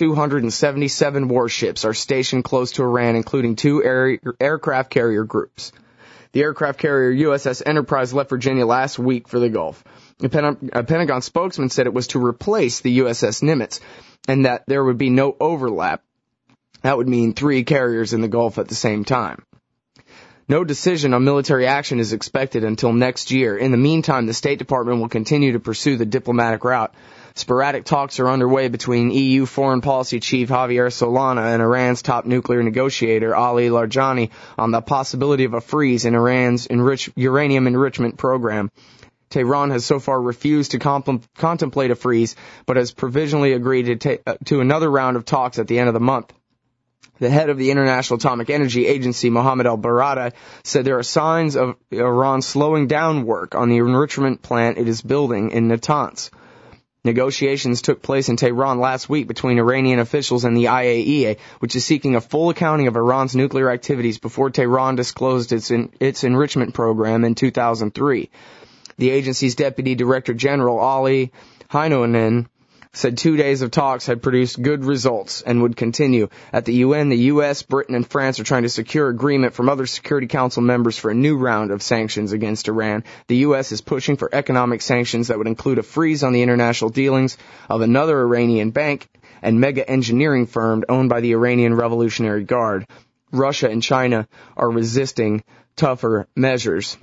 277 warships are stationed close to Iran, including 2 aircraft carrier groups. The aircraft carrier USS Enterprise left Virginia last week for the Gulf. A Pentagon spokesman said it was to replace the USS Nimitz and that there would be no overlap. That would mean 3 carriers in the Gulf at the same time. No decision on military action is expected until next year. In the meantime, the State Department will continue to pursue the diplomatic route. Sporadic talks are underway between EU Foreign Policy Chief Javier Solana and Iran's top nuclear negotiator Ali Larijani on the possibility of a freeze in Iran's uranium enrichment program. Tehran has so far refused to contemplate a freeze, but has provisionally agreed to another round of talks at the end of the month. The head of the International Atomic Energy Agency, Mohammad al-Baradei, said there are signs of Iran slowing down work on the enrichment plant it is building in Natanz. Negotiations took place in Tehran last week between Iranian officials and the IAEA, which is seeking a full accounting of Iran's nuclear activities before Tehran disclosed its enrichment program in 2003. The agency's Deputy Director General, Ali Heinonen, said 2 days of talks had produced good results and would continue. At the UN, the U.S., Britain, and France are trying to secure agreement from other Security Council members for a new round of sanctions against Iran. The U.S. is pushing for economic sanctions that would include a freeze on the international dealings of another Iranian bank and mega engineering firm owned by the Iranian Revolutionary Guard. Russia and China are resisting tougher measures.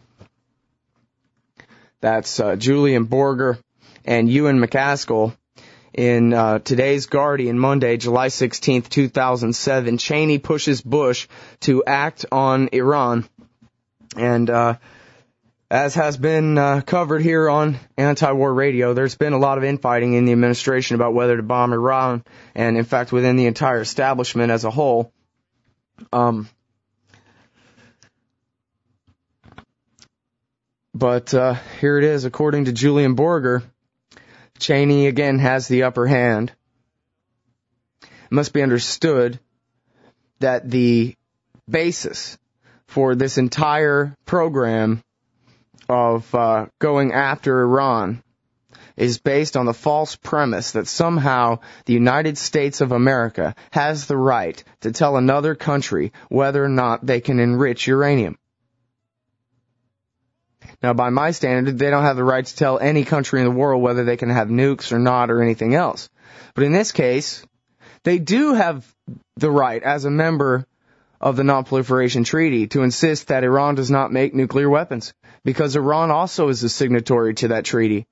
That's Julian Borger and Ewan McCaskill. In today's Guardian, Monday, July 16th, 2007, Cheney pushes Bush to act on Iran. And as has been covered here on Anti-War Radio, there's been a lot of infighting in the administration about whether to bomb Iran, and in fact within the entire establishment as a whole. But here it is, according to Julian Borger. Cheney again has the upper hand. It must be understood that the basis for this entire program of going after Iran is based on the false premise that somehow the United States of America has the right to tell another country whether or not they can enrich uranium. Now, by my standard, they don't have the right to tell any country in the world whether they can have nukes or not or anything else. But in this case, they do have the right, as a member of the Non-Proliferation Treaty, to insist that Iran does not make nuclear weapons, because Iran also is a signatory to that treaty.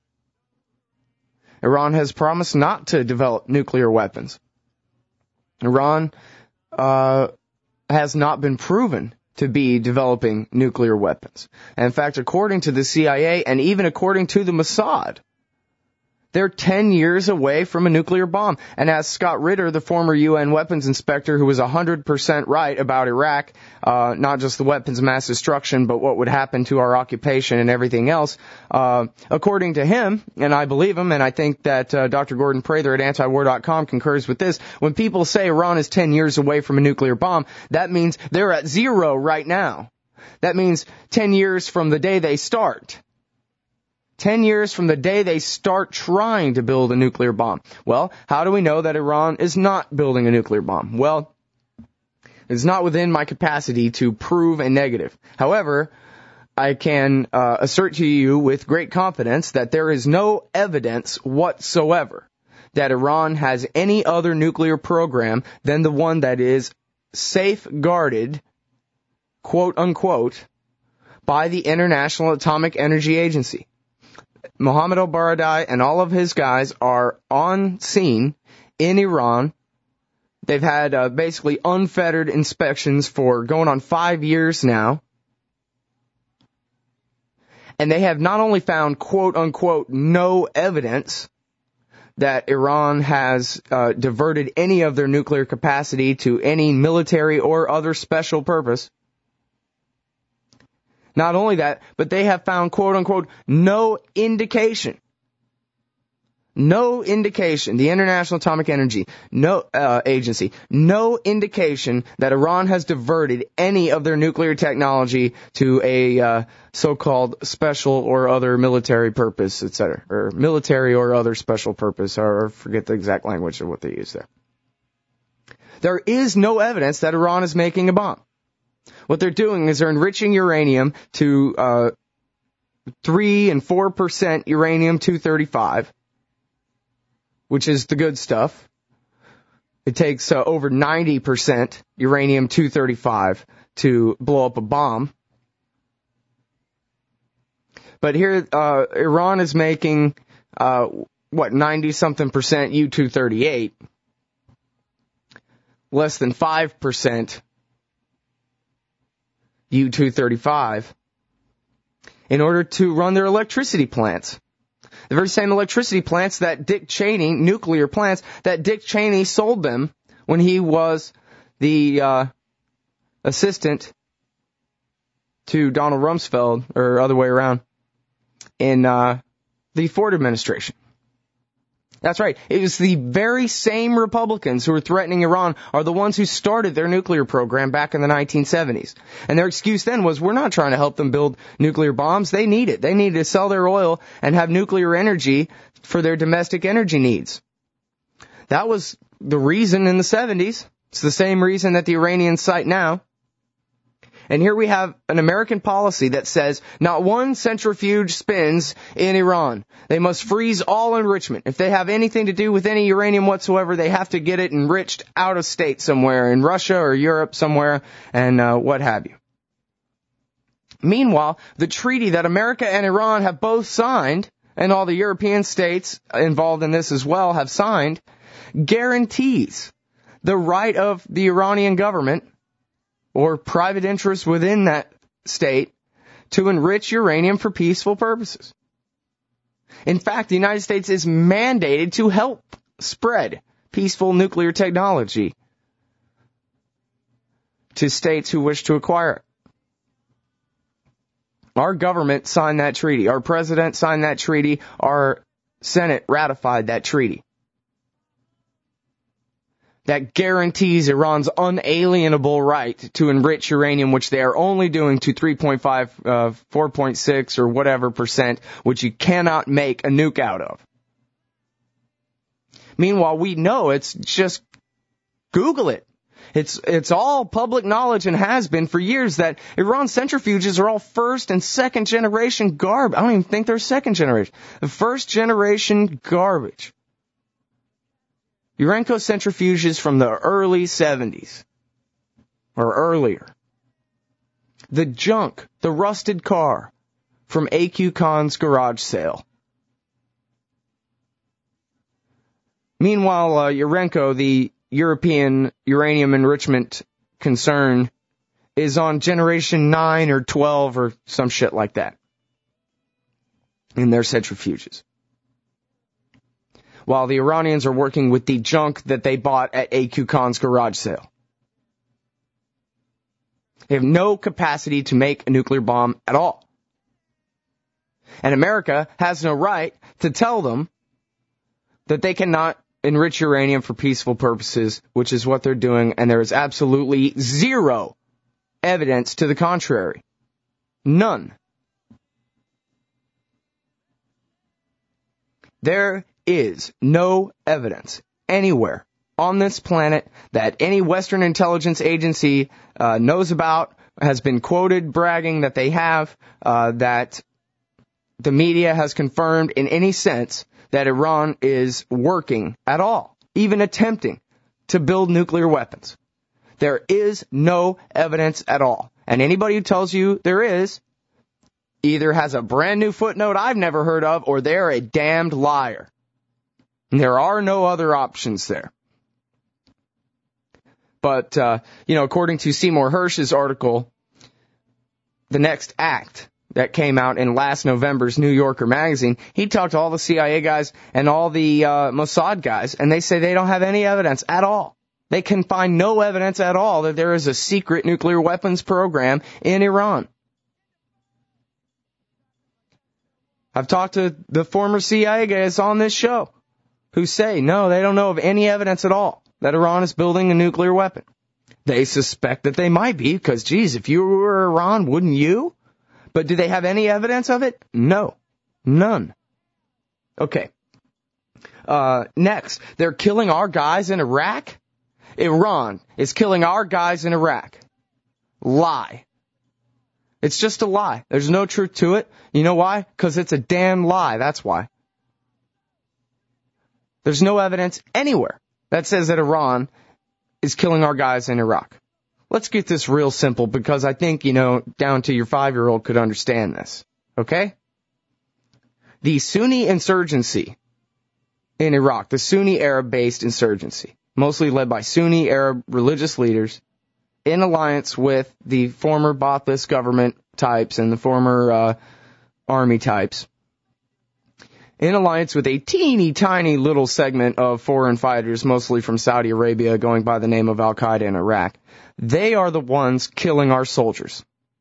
Iran has promised not to develop nuclear weapons. Iran has not been proven to be developing nuclear weapons. And in fact, according to the CIA and even according to the Mossad, they're 10 years away from a nuclear bomb. And as Scott Ritter, the former UN weapons inspector who was 100% right about Iraq, not just the weapons of mass destruction, but what would happen to our occupation and everything else, according to him, and I believe him, and I think that Dr. Gordon Prather at antiwar.com concurs with this, when people say Iran is 10 years away from a nuclear bomb, that means they're at 0 right now. That means 10 years from the day they start. 10 years from the day they start trying to build a nuclear bomb. Well, how do we know that Iran is not building a nuclear bomb? Well, it's not within my capacity to prove a negative. However, I can assert to you with great confidence that there is no evidence whatsoever that Iran has any other nuclear program than the one that is safeguarded, quote unquote, by the International Atomic Energy Agency. Mohammad al-Baradei and all of his guys are on scene in Iran. They've had basically unfettered inspections for going on 5 years now. And they have not only found, quote-unquote, no evidence that Iran has diverted any of their nuclear capacity to any military or other special purpose. Not only that, but they have found, quote-unquote, no indication. No indication, the International Atomic Energy Agency, no indication that Iran has diverted any of their nuclear technology to a so-called special or other military purpose, etc., or military or other special purpose, or forget the exact language of what they use there. There is no evidence that Iran is making a bomb. What they're doing is they're enriching uranium to 3 and 4% uranium-235, which is the good stuff. It takes over 90% uranium-235 to blow up a bomb. But here, Iran is making, 90-something% U-238, less than 5% U-235, in order to run their electricity plants. The very same electricity plants that Dick Cheney, nuclear plants, that Dick Cheney sold them when he was the assistant to Donald Rumsfeld, or other way around, in the Ford administration. That's right. It was the very same Republicans who were threatening Iran are the ones who started their nuclear program back in the 1970s. And their excuse then was, we're not trying to help them build nuclear bombs. They need it. They need to sell their oil and have nuclear energy for their domestic energy needs. That was the reason in the 70s. It's the same reason that the Iranians cite now. And here we have an American policy that says not one centrifuge spins in Iran. They must freeze all enrichment. If they have anything to do with any uranium whatsoever, they have to get it enriched out of state somewhere, in Russia or Europe somewhere, and what have you. Meanwhile, the treaty that America and Iran have both signed, and all the European states involved in this as well have signed, guarantees the right of the Iranian government or private interests within that state to enrich uranium for peaceful purposes. In fact, the United States is mandated to help spread peaceful nuclear technology to states who wish to acquire it. Our government signed that treaty. Our president signed that treaty. Our Senate ratified that treaty. That guarantees Iran's unalienable right to enrich uranium, which they are only doing to 3.5, 4.6 or whatever %, which you cannot make a nuke out of. Meanwhile, we know it's just Google it. It's all public knowledge and has been for years that Iran's centrifuges are all first and second generation garbage. I don't even think they're second generation. The first generation garbage. Urenco centrifuges from the early 70s, or earlier. The junk, the rusted car from A.Q. Khan's garage sale. Meanwhile, Urenco, the European uranium enrichment concern, is on generation 9 or 12 or some shit like that in their centrifuges. While the Iranians are working with the junk that they bought at A.Q. Khan's garage sale. They have no capacity to make a nuclear bomb at all. And America has no right to tell them that they cannot enrich uranium for peaceful purposes, which is what they're doing, and there is absolutely zero evidence to the contrary. None. There is no evidence anywhere on this planet that any Western intelligence agency knows about, has been quoted bragging that they have, that the media has confirmed in any sense that Iran is working at all, even attempting to build nuclear weapons. There is no evidence at all. And anybody who tells you there is either has a brand new footnote I've never heard of, or they're a damned liar. And there are no other options there. But, according to Seymour Hersh's article, The Next Act, that came out in last November's New Yorker magazine, he talked to all the CIA guys and all the Mossad guys, and they say they don't have any evidence at all. They can find no evidence at all that there is a secret nuclear weapons program in Iran. I've talked to the former CIA guys on this show who say, no, they don't know of any evidence at all that Iran is building a nuclear weapon. They suspect that they might be, because, geez, if you were Iran, wouldn't you? But do they have any evidence of it? No. None. Okay. Next, they're killing our guys in Iraq? Iran is killing our guys in Iraq. lie. It's just a lie. There's no truth to it. You know why? Because it's a damn lie. That's why. There's no evidence anywhere that says that Iran is killing our guys in Iraq. Let's get this real simple because I think, down to your 5-year-old could understand this. Okay? The Sunni insurgency in Iraq, the Sunni Arab-based insurgency, mostly led by Sunni Arab religious leaders, in alliance with the former Ba'athist government types and the former army types, in alliance with a teeny tiny little segment of foreign fighters, mostly from Saudi Arabia, going by the name of Al-Qaeda in Iraq. They are the ones killing our soldiers.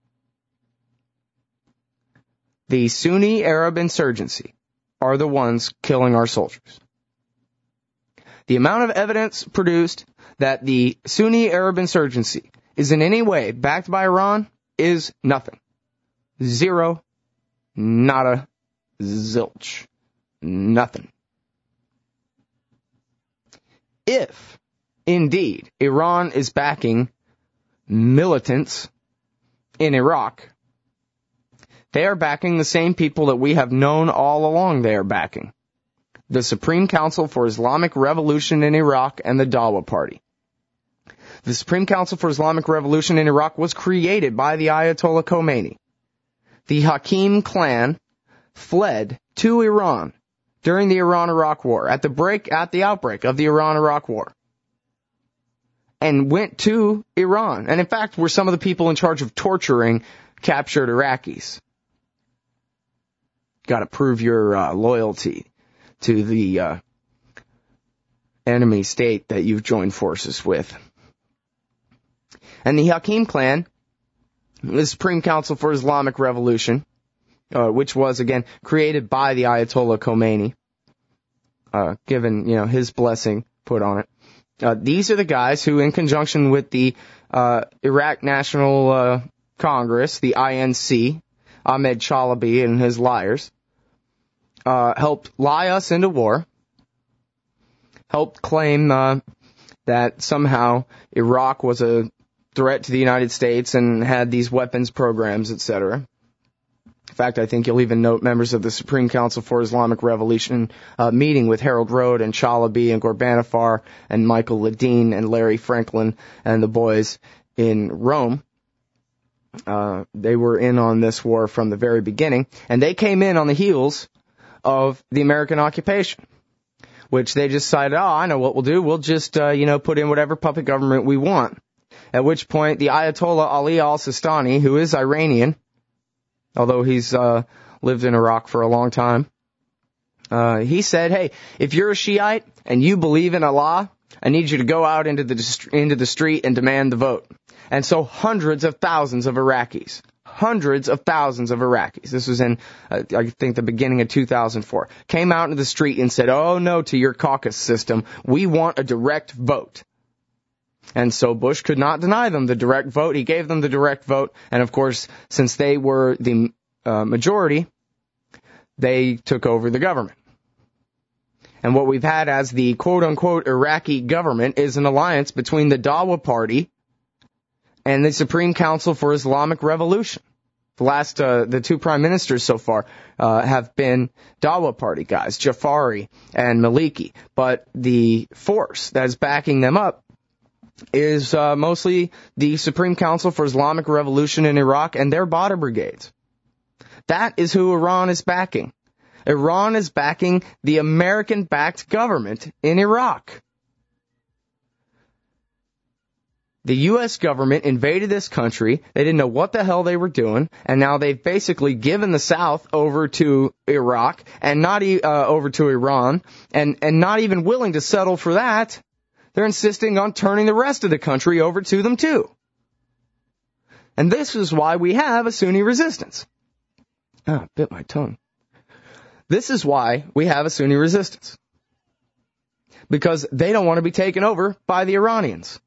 The Sunni Arab insurgency are the ones killing our soldiers. The amount of evidence produced that the Sunni Arab insurgency is in any way backed by Iran is nothing. Zero. Nada. Zilch. Nothing. If, indeed, Iran is backing militants in Iraq, they are backing the same people that we have known all along they are backing. The Supreme Council for Islamic Revolution in Iraq and the Dawa Party. The Supreme Council for Islamic Revolution in Iraq was created by the Ayatollah Khomeini. The Hakim clan fled to Iran during the Iran-Iraq War, at the outbreak of the Iran-Iraq War, and went to Iran. And in fact, were some of the people in charge of torturing captured Iraqis. Got to prove your loyalty to the enemy state that you've joined forces with. And the Hakim clan, the Supreme Council for Islamic Revolution, which was, again, created by the Ayatollah Khomeini, given, his blessing put on it. These are the guys who, in conjunction with the Iraq National Congress, the INC, Ahmed Chalabi and his liars, helped lie us into war, helped claim that somehow Iraq was a threat to the United States and had these weapons programs, etc. In fact, I think you'll even note members of the Supreme Council for Islamic Revolution meeting with Harold Rode and Chalabi and Ghorbanifar and Michael Ledeen and Larry Franklin and the boys in Rome. They were in on this war from the very beginning, and they came in on the heels of the American occupation, which they just decided, I know what we'll do. We'll just, put in whatever puppet government we want. At which point, the Ayatollah Ali al-Sistani, who is Iranian, although he's lived in Iraq for a long time, he said, hey, if you're a Shiite and you believe in Allah, I need you to go out into the street and demand the vote. And so hundreds of thousands of Iraqis, this was in, I think, the beginning of 2004, came out into the street and said, oh no to your caucus system, we want a direct vote. And so Bush could not deny them the direct vote. He gave them the direct vote. And of course, since they were the majority, they took over the government. And what we've had as the quote-unquote Iraqi government is an alliance between the Dawa Party and the Supreme Council for Islamic Revolution. The two prime ministers so far have been Dawa Party guys, Jafari and Maliki. But the force that is backing them up is mostly the Supreme Council for Islamic Revolution in Iraq and their Badr brigades. That is who Iran is backing. Iran is backing the American-backed government in Iraq. The U.S. government invaded this country. They didn't know what the hell they were doing, and now they've basically given the South over to Iraq and not over to Iran, and not even willing to settle for that. They're insisting on turning the rest of the country over to them, too. And this is why we have a Sunni resistance. Bit my tongue. This is why we have a Sunni resistance. Because they don't want to be taken over by the Iranians.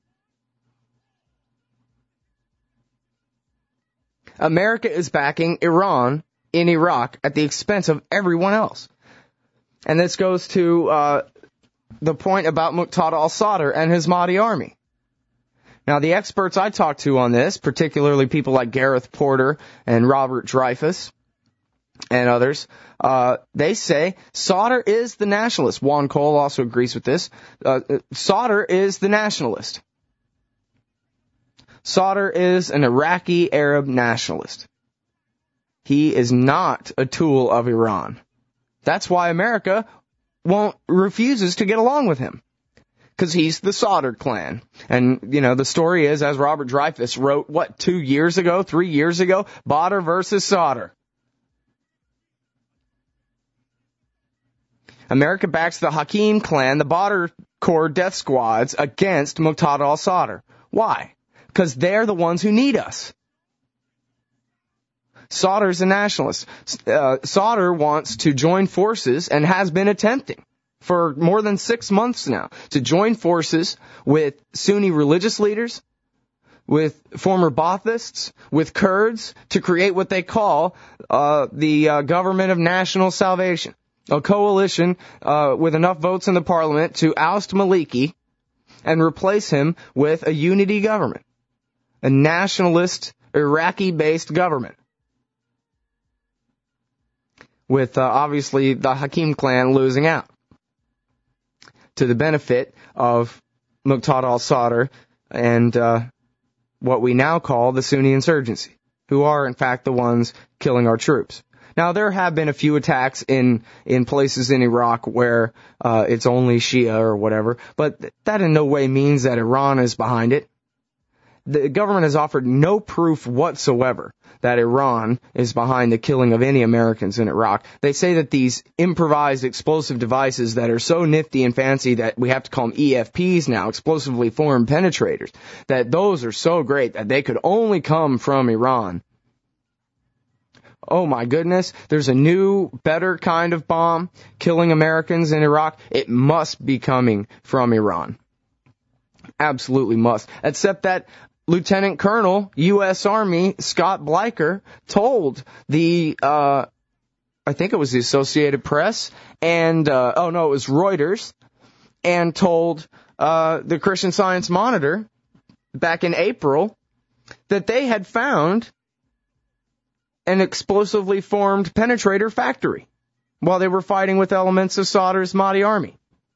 America is backing Iran in Iraq at the expense of everyone else. And this goes to the point about Muqtada al-Sadr and his Mahdi army. Now, the experts I talked to on this, particularly people like Gareth Porter and Robert Dreyfus and others, they say Sauter is the nationalist. Juan Cole also agrees with this. Sauter is the nationalist. Sauter is an Iraqi Arab nationalist. He is not a tool of Iran. That's why America refuses to get along with him. Because he's the Sauter clan. And, the story is, as Robert Dreyfus wrote, 3 years ago? Badr versus Sauter. America backs the Hakim clan, the Badr Corps death squads, against Muqtada al-Sadr. Why? Because they're the ones who need us. Sauter's a nationalist. Sauter wants to join forces and has been attempting for more than 6 months now to join forces with Sunni religious leaders, with former Baathists, with Kurds, to create what they call the Government of National Salvation, a coalition with enough votes in the parliament to oust Maliki and replace him with a unity government, a nationalist Iraqi-based government, with obviously the Hakim clan losing out, to the benefit of Muqtada al-Sadr and what we now call the Sunni insurgency, who are in fact the ones killing our troops. Now, there have been a few attacks in places in Iraq where it's only Shia or whatever, but that in no way means that Iran is behind it. The government has offered no proof whatsoever that Iran is behind the killing of any Americans in Iraq. They say that these improvised explosive devices that are so nifty and fancy that we have to call them EFPs now, explosively formed penetrators, that those are so great that they could only come from Iran. Oh my goodness, there's a new, better kind of bomb killing Americans in Iraq. It must be coming from Iran. Absolutely must. Except that Lieutenant Colonel, U.S. Army, Scott Bleicher, told the, I think it was the Associated Press, and, it was Reuters, and told the Christian Science Monitor back in April that they had found an explosively formed penetrator factory while they were fighting with elements of Sauter's Mahdi army.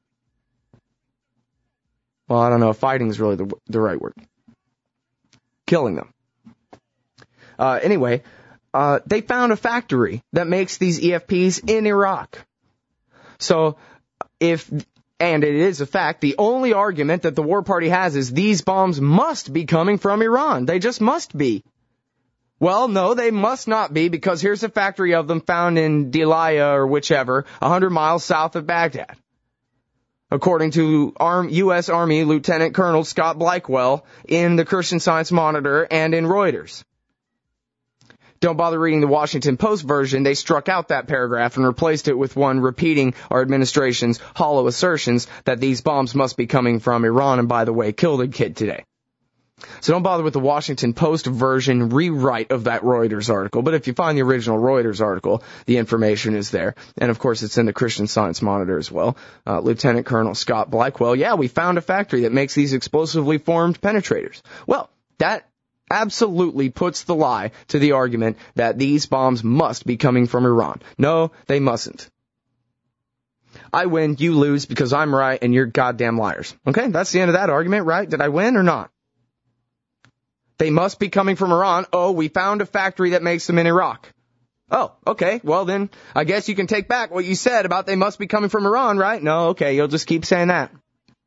Well, I don't know if fighting is really the right word. Killing them. Anyway, they found a factory that makes these EFPs in Iraq. So, and it is a fact, the only argument that the war party has is these bombs must be coming from Iran. They just must be. Well, no, they must not be, because here's a factory of them found in Delia or whichever, 100 miles south of Baghdad, according to U.S. Army Lieutenant Colonel Scott Blackwell in the Christian Science Monitor and in Reuters. Don't bother reading the Washington Post version. They struck out that paragraph and replaced it with one repeating our administration's hollow assertions that these bombs must be coming from Iran and, by the way, killed a kid today. So don't bother with the Washington Post version rewrite of that Reuters article. But if you find the original Reuters article, the information is there. And, of course, it's in the Christian Science Monitor as well. Lieutenant Colonel Scott Blackwell, we found a factory that makes these explosively formed penetrators. Well, that absolutely puts the lie to the argument that these bombs must be coming from Iran. No, they mustn't. I win, you lose, because I'm right and you're goddamn liars. Okay, that's the end of that argument, right? Did I win or not? They must be coming from Iran. Oh, we found a factory that makes them in Iraq. Oh, okay. Well, then I guess you can take back what you said about they must be coming from Iran, right? No, okay. You'll just keep saying that.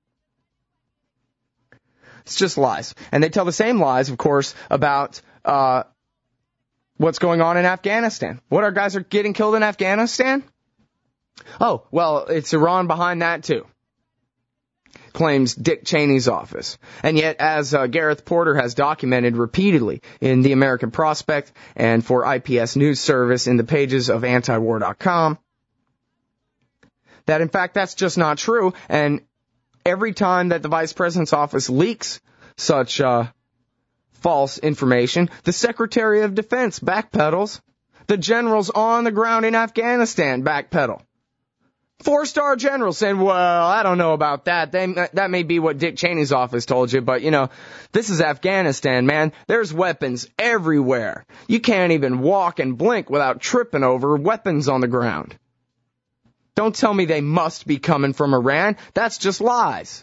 It's just lies. And they tell the same lies, of course, about what's going on in Afghanistan. What, our guys are getting killed in Afghanistan? Oh, well, it's Iran behind that, too, claims Dick Cheney's office. And yet, as Gareth Porter has documented repeatedly in the American Prospect and for IPS News Service in the pages of antiwar.com, that in fact that's just not true. And every time that the Vice President's office leaks such false information, the Secretary of Defense backpedals. The generals on the ground in Afghanistan backpedal. 4-star general saying, well, I don't know about that. That may be what Dick Cheney's office told you, but, this is Afghanistan, man. There's weapons everywhere. You can't even walk and blink without tripping over weapons on the ground. Don't tell me they must be coming from Iran. That's just lies.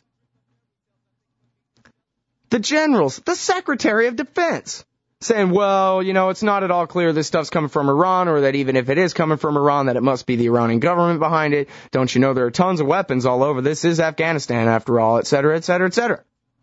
The generals, the Secretary of Defense, saying, well, it's not at all clear this stuff's coming from Iran, or that even if it is coming from Iran, that it must be the Iranian government behind it. Don't you know there are tons of weapons all over? This is Afghanistan, after all, et cetera, et cetera, et cetera.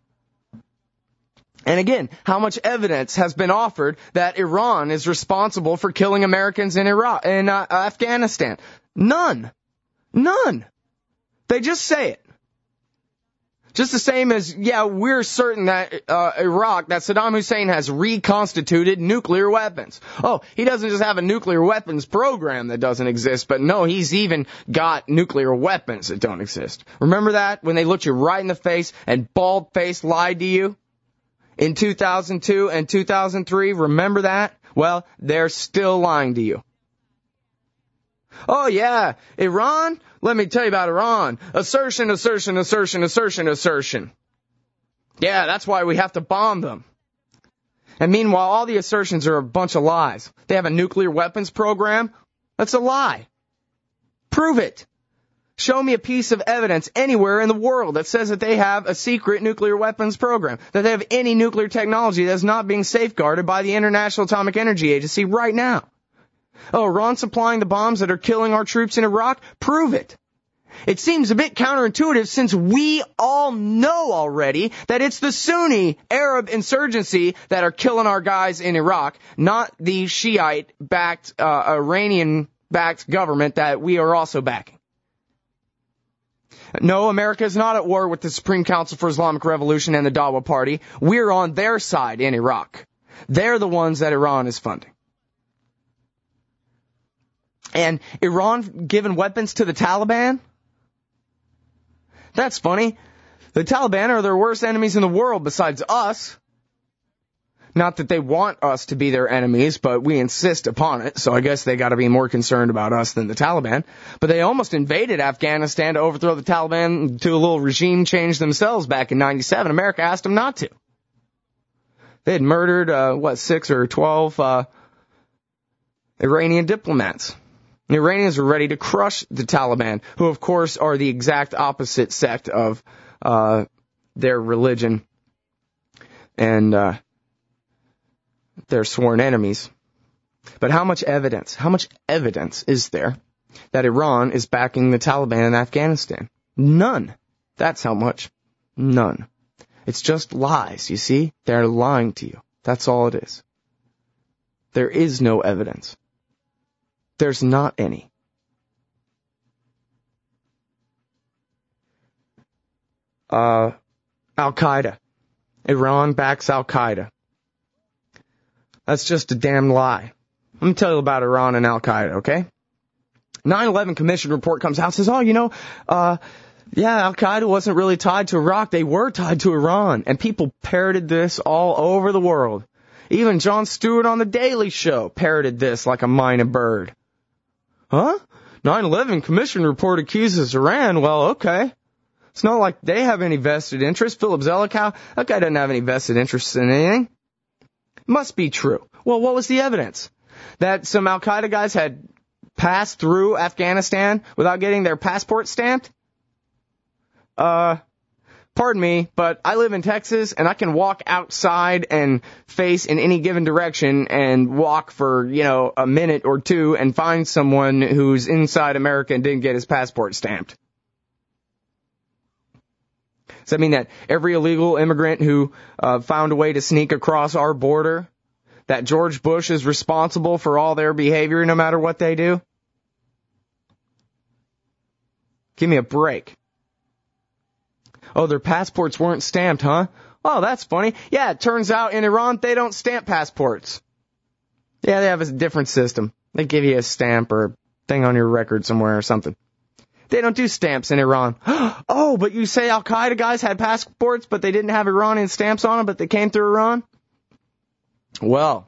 And again, how much evidence has been offered that Iran is responsible for killing Americans in Afghanistan? None. They just say it. Just the same as, we're certain that Iraq, that Saddam Hussein has reconstituted nuclear weapons. Oh, he doesn't just have a nuclear weapons program that doesn't exist, but no, he's even got nuclear weapons that don't exist. Remember that? When they looked you right in the face and bald-faced lied to you in 2002 and 2003? Remember that? Well, they're still lying to you. Oh, yeah, Iran? Let me tell you about Iran. Assertion. Yeah, that's why we have to bomb them. And meanwhile, all the assertions are a bunch of lies. They have a nuclear weapons program? That's a lie. Prove it. Show me a piece of evidence anywhere in the world that says that they have a secret nuclear weapons program, that they have any nuclear technology that's not being safeguarded by the International Atomic Energy Agency right now. Oh, Iran supplying the bombs that are killing our troops in Iraq? Prove it. It seems a bit counterintuitive since we all know already that it's the Sunni Arab insurgency that are killing our guys in Iraq, not the Shiite-backed, Iranian-backed government that we are also backing. No, America is not at war with the Supreme Council for Islamic Revolution and the Dawa Party. We're on their side in Iraq. They're the ones that Iran is funding. And Iran giving weapons to the Taliban? That's funny. The Taliban are their worst enemies in the world besides us. Not that they want us to be their enemies, but we insist upon it, so I guess they got to be more concerned about us than the Taliban. But they almost invaded Afghanistan to overthrow the Taliban, to a little regime change themselves back in 97. America asked them not to. They had murdered, 6 or 12 Iranian diplomats. The Iranians were ready to crush the Taliban, who, of course, are the exact opposite sect of their religion and their sworn enemies. But how much evidence is there that Iran is backing the Taliban in Afghanistan? None. That's how much. None. It's just lies, you see? They're lying to you. That's all it is. There is no evidence. There's not any. Al-Qaeda. Iran backs Al-Qaeda. That's just a damn lie. Let me tell you about Iran and Al-Qaeda, okay? 9/11 Commission report comes out and says, Al-Qaeda wasn't really tied to Iraq. They were tied to Iran. And people parroted this all over the world. Even Jon Stewart on The Daily Show parroted this like a minor bird. Huh? 9/11 Commission report accuses Iran. Well, okay. It's not like they have any vested interest. Philip Zelikow, that guy doesn't have any vested interest in anything. Must be true. Well, what was the evidence? That some Al-Qaeda guys had passed through Afghanistan without getting their passport stamped? Pardon me, but I live in Texas, and I can walk outside and face in any given direction and walk for, a minute or two and find someone who's inside America and didn't get his passport stamped. Does that mean that every illegal immigrant who found a way to sneak across our border, that George Bush is responsible for all their behavior no matter what they do? Give me a break. Oh, their passports weren't stamped, huh? Oh, that's funny. Yeah, it turns out in Iran, they don't stamp passports. Yeah, they have a different system. They give you a stamp or a thing on your record somewhere or something. They don't do stamps in Iran. Oh, but you say Al-Qaeda guys had passports, but they didn't have Iranian stamps on them, but they came through Iran? Well,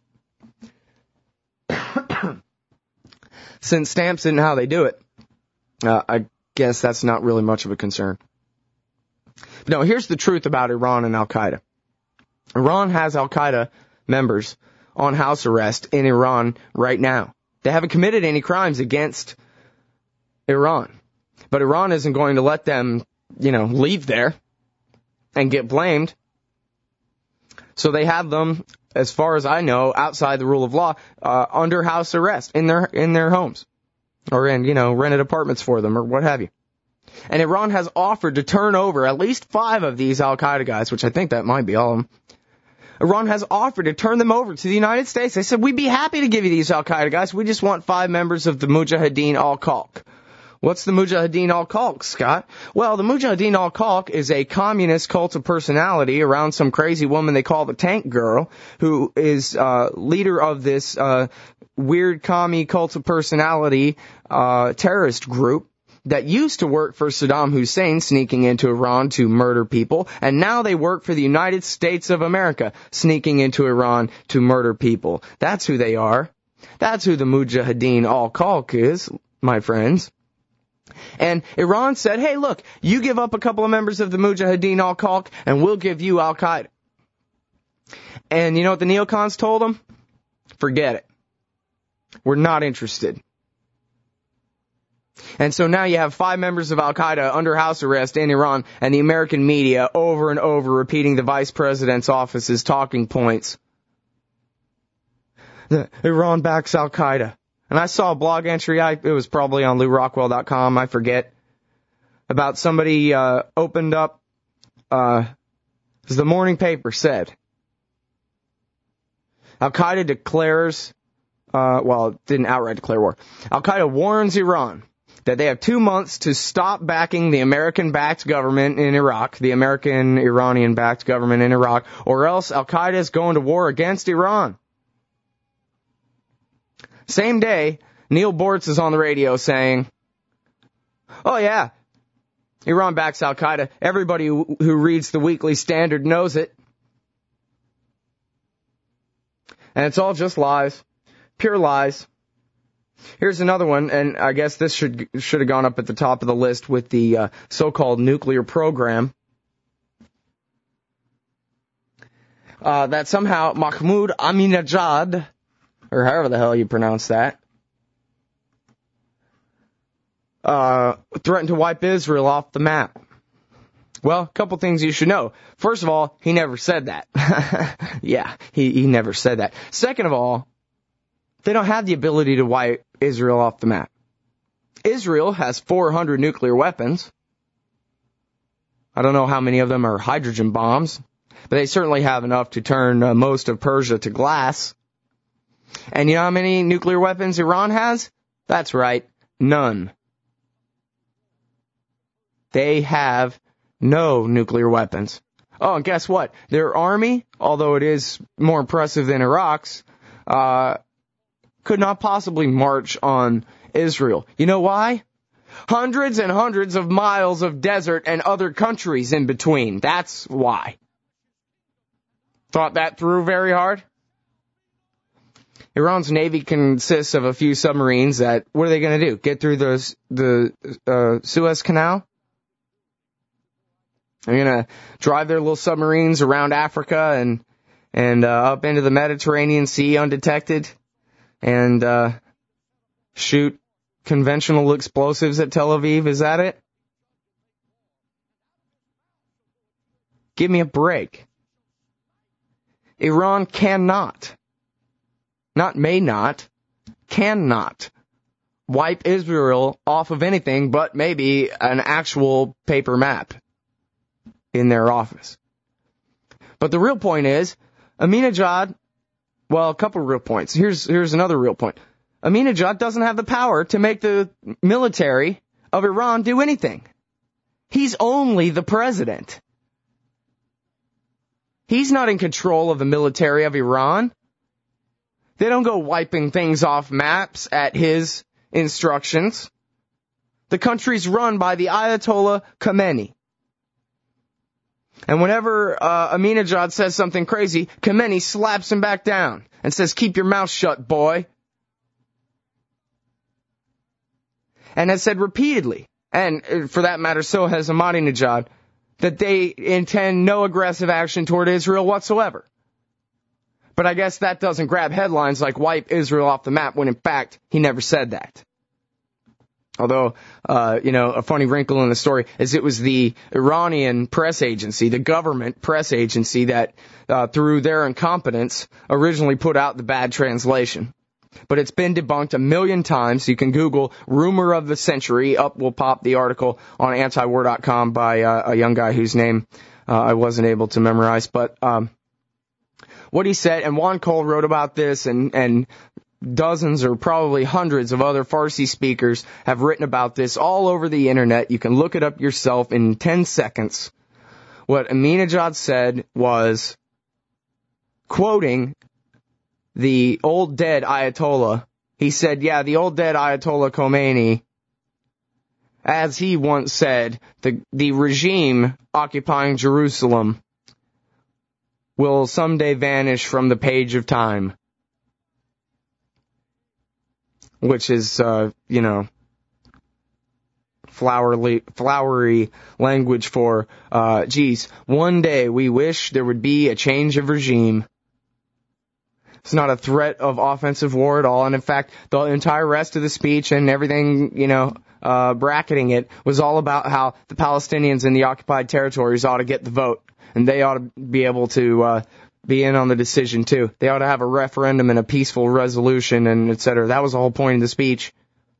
since stamps isn't how they do it, I guess that's not really much of a concern. But no, here's the truth about Iran and Al-Qaeda. Iran has Al-Qaeda members on house arrest in Iran right now. They haven't committed any crimes against Iran. But Iran isn't going to let them, leave there and get blamed. So they have them, as far as I know, outside the rule of law, under house arrest in their homes. Or in, rented apartments for them or what have you. And Iran has offered to turn over at least 5 of these Al-Qaeda guys, which I think that might be all of them. Iran has offered to turn them over to the United States. They said, we'd be happy to give you these Al-Qaeda guys. We just want 5 members of the Mujahideen al-Khalq. What's the Mujahideen al-Khalq, Scott? Well, the Mujahideen al-Khalq is a communist cult of personality around some crazy woman they call the Tank Girl, who is leader of this weird commie cult of personality terrorist group that used to work for Saddam Hussein, sneaking into Iran to murder people, and now they work for the United States of America, sneaking into Iran to murder people. That's who they are. That's who the Mujahideen al-Khalq is, my friends. And Iran said, hey, look, you give up a couple of members of the Mujahideen al-Khalq, and we'll give you Al-Qaeda. And you know what the neocons told them? Forget it. We're not interested. And so now you have 5 members of Al-Qaeda under house arrest in Iran, and the American media over and over repeating the vice president's office's talking points. Iran backs Al-Qaeda. And I saw a blog entry, it was probably on LouRockwell.com, I forget, about somebody opened up, as the morning paper said, Al-Qaeda declares, didn't outright declare war. Al-Qaeda warns Iran that they have 2 months to stop backing the American-backed government in Iraq, the American-Iranian-backed government in Iraq, or else Al-Qaeda is going to war against Iran. Same day, Neil Bortz is on the radio saying, oh yeah, Iran backs Al-Qaeda. Everybody who reads the Weekly Standard knows it. And it's all just lies. Pure lies. Here's another one, and I guess this should have gone up at the top of the list with the so-called nuclear program. That somehow Mahmoud Ahmadinejad, or however the hell you pronounce that, threatened to wipe Israel off the map. Well, a couple things you should know. First of all, he never said that. Yeah, he never said that. Second of all, they don't have the ability to wipe Israel off the map. Israel has 400 nuclear weapons. I don't know how many of them are hydrogen bombs, but they certainly have enough to turn most of Persia to glass. And you know how many nuclear weapons Iran has? That's right, none. They have no nuclear weapons. Oh, and guess what? Their army, although it is more impressive than Iraq's, could not possibly march on Israel. You know why? Hundreds and hundreds of miles of desert and other countries in between. That's why. Thought that through very hard? Iran's navy consists of a few submarines that, what are they going to do? Get through the Suez Canal? They're going to drive their little submarines around Africa and up into the Mediterranean Sea undetected and shoot conventional explosives at Tel Aviv. Is that it? Give me a break. Iran cannot, not may not, cannot wipe Israel off of anything but maybe an actual paper map in their office. But the real point is, Ahmadinejad, well, a couple of real points. Here's another real point. Ahmadinejad doesn't have the power to make the military of Iran do anything. He's only the president. He's not in control of the military of Iran. They don't go wiping things off maps at his instructions. The country's run by the Ayatollah Khomeini. And whenever Ahmadinejad says something crazy, Khomeini slaps him back down and says, keep your mouth shut, boy. and has said repeatedly, and for that matter, so has Ahmadinejad, that they intend no aggressive action toward Israel whatsoever. But I guess that doesn't grab headlines like wipe Israel off the map, when in fact, he never said that. Although, a funny wrinkle in the story is it was the Iranian press agency, the government press agency, that, through their incompetence, originally put out the bad translation. But it's been debunked a million times. You can Google rumor of the century. Up will pop the article on antiwar.com by a young guy whose name I wasn't able to memorize. But what he said, and Juan Cole wrote about this, and dozens or probably hundreds of other Farsi speakers have written about this all over the internet. You can look it up yourself in 10 seconds. What Ahmadinejad said was, quoting the old dead Ayatollah, he said, yeah, the old dead Ayatollah Khomeini, as he once said, the regime occupying Jerusalem will someday vanish from the page of time. Which is, flowery language for, one day we wish there would be a change of regime. It's not a threat of offensive war at all, and in fact, the entire rest of the speech and everything, bracketing it was all about how the Palestinians in the occupied territories ought to get the vote, and they ought to be able to, be in on the decision too. They ought to have a referendum and a peaceful resolution and etc. That was the whole point of the speech.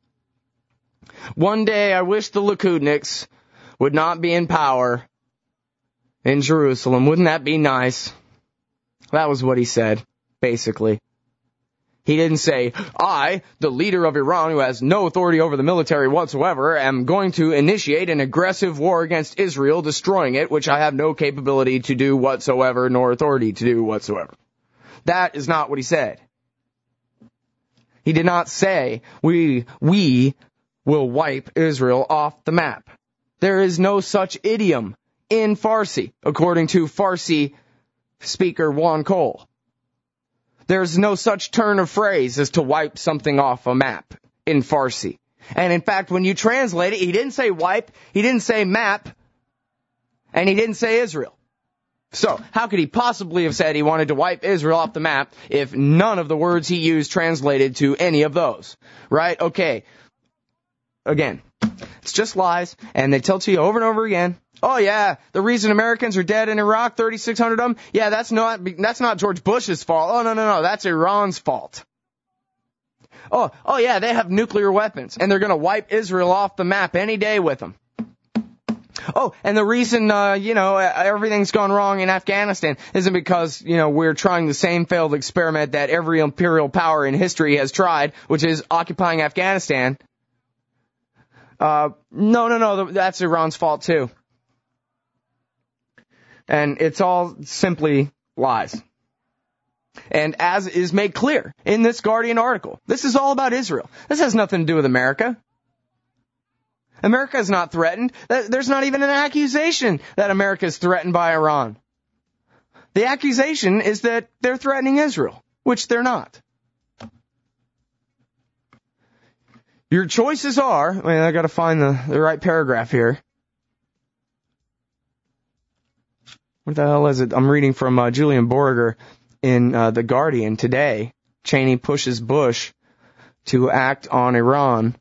One day I wish the Likudniks would not be in power in Jerusalem. Wouldn't that be nice? That was what he said, basically. He didn't say, I, the leader of Iran who has no authority over the military whatsoever, am going to initiate an aggressive war against Israel, destroying it, which I have no capability to do whatsoever, nor authority to do whatsoever. That is not what he said. He did not say, we will wipe Israel off the map. There is no such idiom in Farsi, according to Farsi speaker Juan Cole. There's no such turn of phrase as to wipe something off a map in Farsi. And in fact, when you translate it, he didn't say wipe, he didn't say map, and he didn't say Israel. So, how could he possibly have said he wanted to wipe Israel off the map if none of the words he used translated to any of those? Right? Okay. Again, it's just lies, and they tell to you over and over again, oh yeah, the reason Americans are dead in Iraq, 3,600 of them, yeah, that's not George Bush's fault. Oh, no, that's Iran's fault. Oh yeah, they have nuclear weapons, and they're going to wipe Israel off the map any day with them. Oh, and the reason, everything's gone wrong in Afghanistan isn't because, we're trying the same failed experiment that every imperial power in history has tried, which is occupying Afghanistan. No, that's Iran's fault too. And it's all simply lies. And as is made clear in this Guardian article, this is all about Israel. This has nothing to do with America. America is not threatened. There's not even an accusation that America is threatened by Iran. The accusation is that they're threatening Israel, which they're not. Your choices are, I gotta find the right paragraph here. What the hell is it? I'm reading from Julian Borger in The Guardian today. Cheney pushes Bush to act on Iran.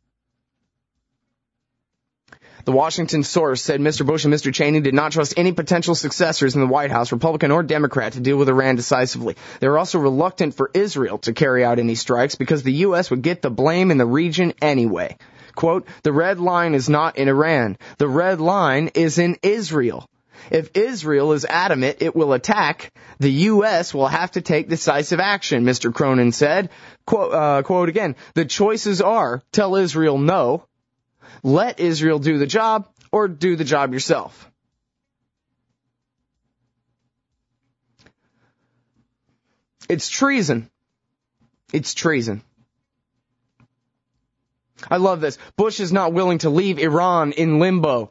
The Washington source said Mr. Bush and Mr. Cheney did not trust any potential successors in the White House, Republican or Democrat, to deal with Iran decisively. They were also reluctant for Israel to carry out any strikes because the U.S. would get the blame in the region anyway. Quote, the red line is not in Iran. The red line is in Israel. If Israel is adamant it will attack, the U.S. will have to take decisive action, Mr. Cronin said. Quote again, the choices are tell Israel no, let Israel do the job, or do the job yourself. It's treason. It's treason. I love this. Bush is not willing to leave Iran in limbo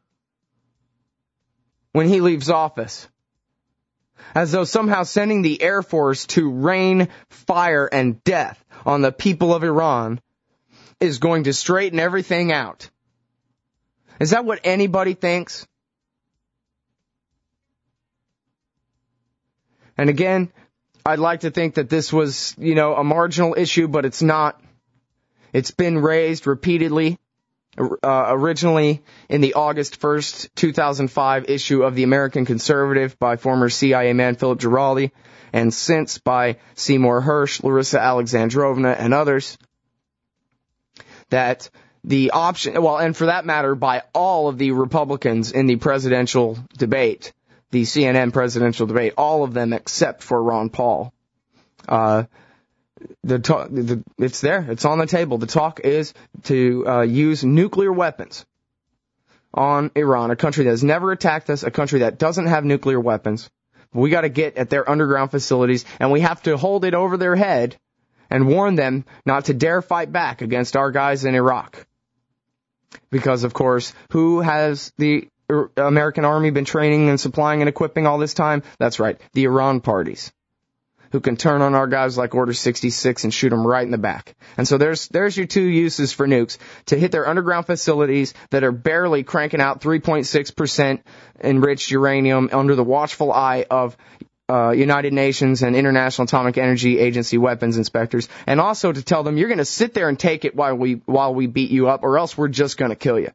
when he leaves office. As though somehow sending the Air Force to rain fire and death on the people of Iran is going to straighten everything out. Is that what anybody thinks? And again, I'd like to think that this was, a marginal issue, but it's not. It's been raised repeatedly, originally in the August 1st, 2005 issue of the American Conservative by former CIA man Philip Giraldi, and since by Seymour Hersh, Larissa Alexandrovna, and others, that the option, and for that matter, by all of the Republicans in the presidential debate, the CNN presidential debate, all of them except for Ron Paul. It's there. It's on the table. The talk is to use nuclear weapons on Iran, a country that has never attacked us, a country that doesn't have nuclear weapons. We got to get at their underground facilities, and we have to hold it over their head and warn them not to dare fight back against our guys in Iraq. Because, of course, who has the American army been training and supplying and equipping all this time? That's right, the Iran parties, who can turn on our guys like Order 66 and shoot them right in the back. And so there's your two uses for nukes: to hit their underground facilities that are barely cranking out 3.6% enriched uranium under the watchful eye of United Nations and International Atomic Energy Agency weapons inspectors, and also to tell them you're going to sit there and take it while we beat you up, or else we're just going to kill you.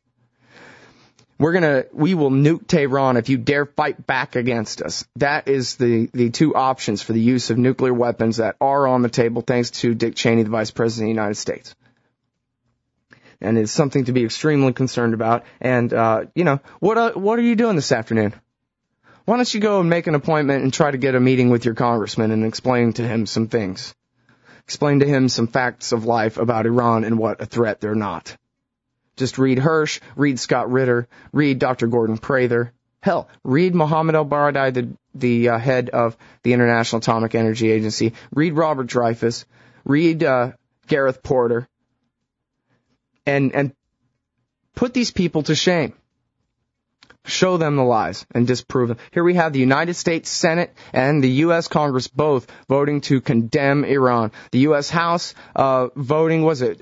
We will nuke Tehran if you dare fight back against us. That is the two options for the use of nuclear weapons that are on the table, thanks to Dick Cheney, the Vice President of the United States. And it's something to be extremely concerned about. And, what are you doing this afternoon? Why don't you go and make an appointment and try to get a meeting with your congressman and explain to him some things? Explain to him some facts of life about Iran and what a threat they're not. Just read Hersh, read Scott Ritter, read Dr. Gordon Prather. Hell, read Mohammed El-Baradei, the head of the International Atomic Energy Agency. Read Robert Dreyfus. Read Gareth Porter. And put these people to shame. Show them the lies and disprove them. Here we have the United States Senate and the U.S. Congress both voting to condemn Iran. The U.S. House voting,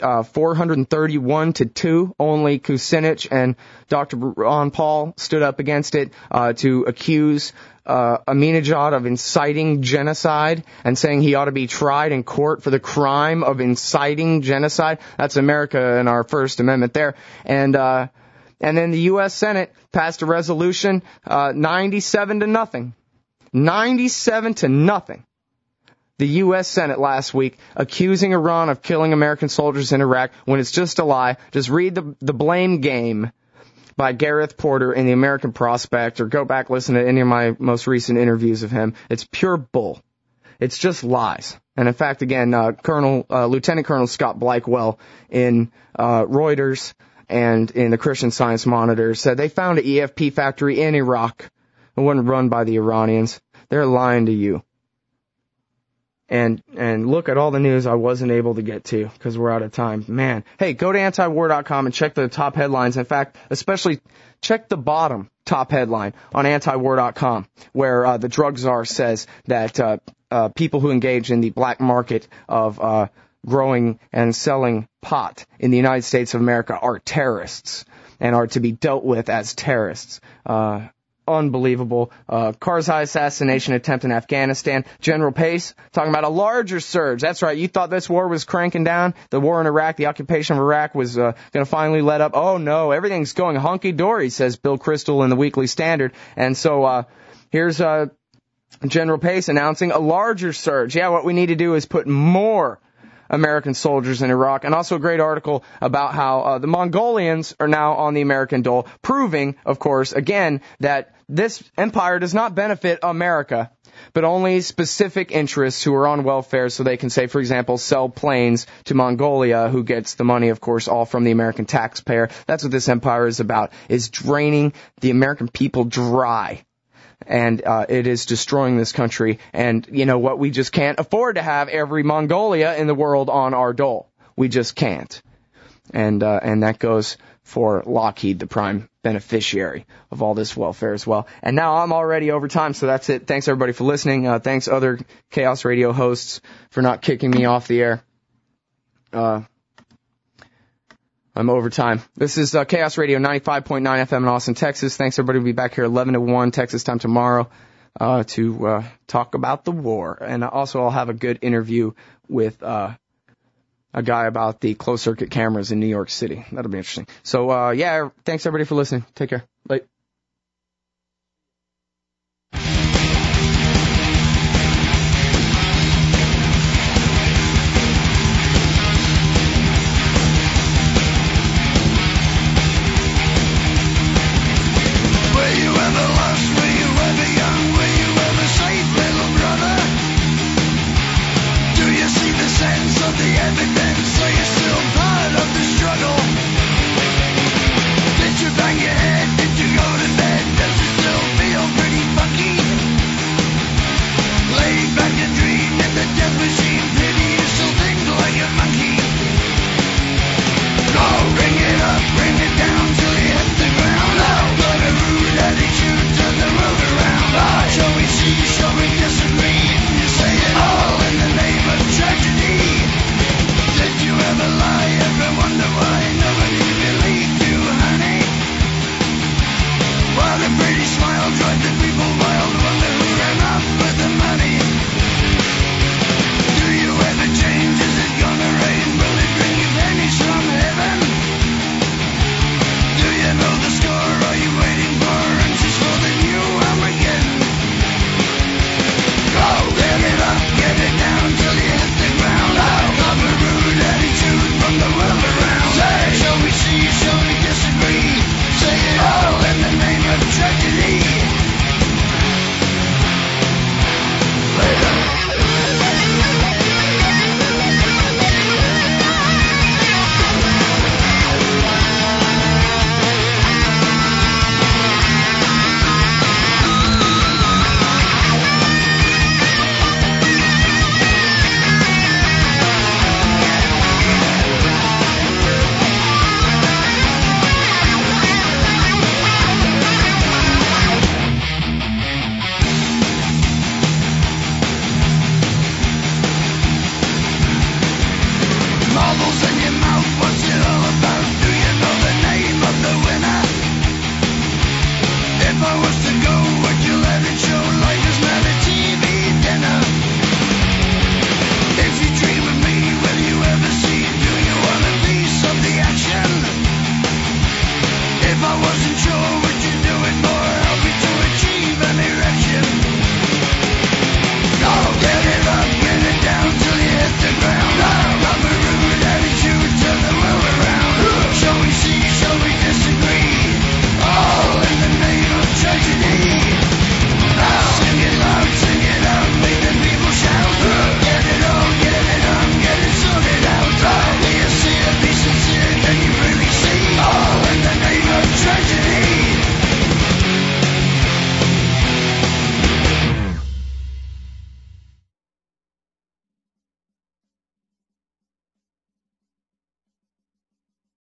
431-2? Only Kucinich and Dr. Ron Paul stood up against it to accuse Ahmadinejad of inciting genocide and saying he ought to be tried in court for the crime of inciting genocide. That's America and our First Amendment there. And then the U.S. Senate passed a resolution 97-0. 97-0. The U.S. Senate last week accusing Iran of killing American soldiers in Iraq when it's just a lie. Just read the Blame Game by Gareth Porter in the American Prospect, or go back listen to any of my most recent interviews of him. It's pure bull. It's just lies. And in fact, again, Lieutenant Colonel Scott Blackwell in Reuters and in the Christian Science Monitor said they found an EFP factory in Iraq. It wasn't run by the Iranians. They're lying to you. And look at all the news I wasn't able to get to because we're out of time. Man, hey, go to antiwar.com and check the top headlines. In fact, especially check the bottom top headline on antiwar.com, where the drug czar says that people who engage in the black market of growing and selling pot in the United States of America are terrorists and are to be dealt with as terrorists. Unbelievable. Karzai assassination attempt in Afghanistan. General Pace talking about a larger surge. That's right. You thought this war was cranking down. The war in Iraq, the occupation of Iraq was going to finally let up. Oh no, everything's going hunky-dory, says Bill Kristol in the Weekly Standard. And so here's General Pace announcing a larger surge. Yeah, what we need to do is put more American soldiers in Iraq, and also a great article about how the Mongolians are now on the American dole, proving, of course, again, that this empire does not benefit America, but only specific interests who are on welfare, so they can say, for example, sell planes to Mongolia, who gets the money, of course, all from the American taxpayer. That's what this empire is about, is draining the American people dry. And it is destroying this country. And you know what? We just can't afford to have every Mongolia in the world on our dole. We just can't. And that goes for Lockheed, the prime beneficiary of all this welfare as well. And now I'm already over time, so that's it. Thanks everybody for listening. Thanks other Chaos Radio hosts for not kicking me off the air. I'm over time. This is Chaos Radio 95.9 FM in Austin, Texas. Thanks, everybody. We'll be back here 11 to 1 Texas time tomorrow to talk about the war. And also I'll have a good interview with a guy about the closed-circuit cameras in New York City. That'll be interesting. So, yeah, thanks, everybody, for listening. Take care. Bye. Evidence, so you're still part of the struggle. Did you bang your head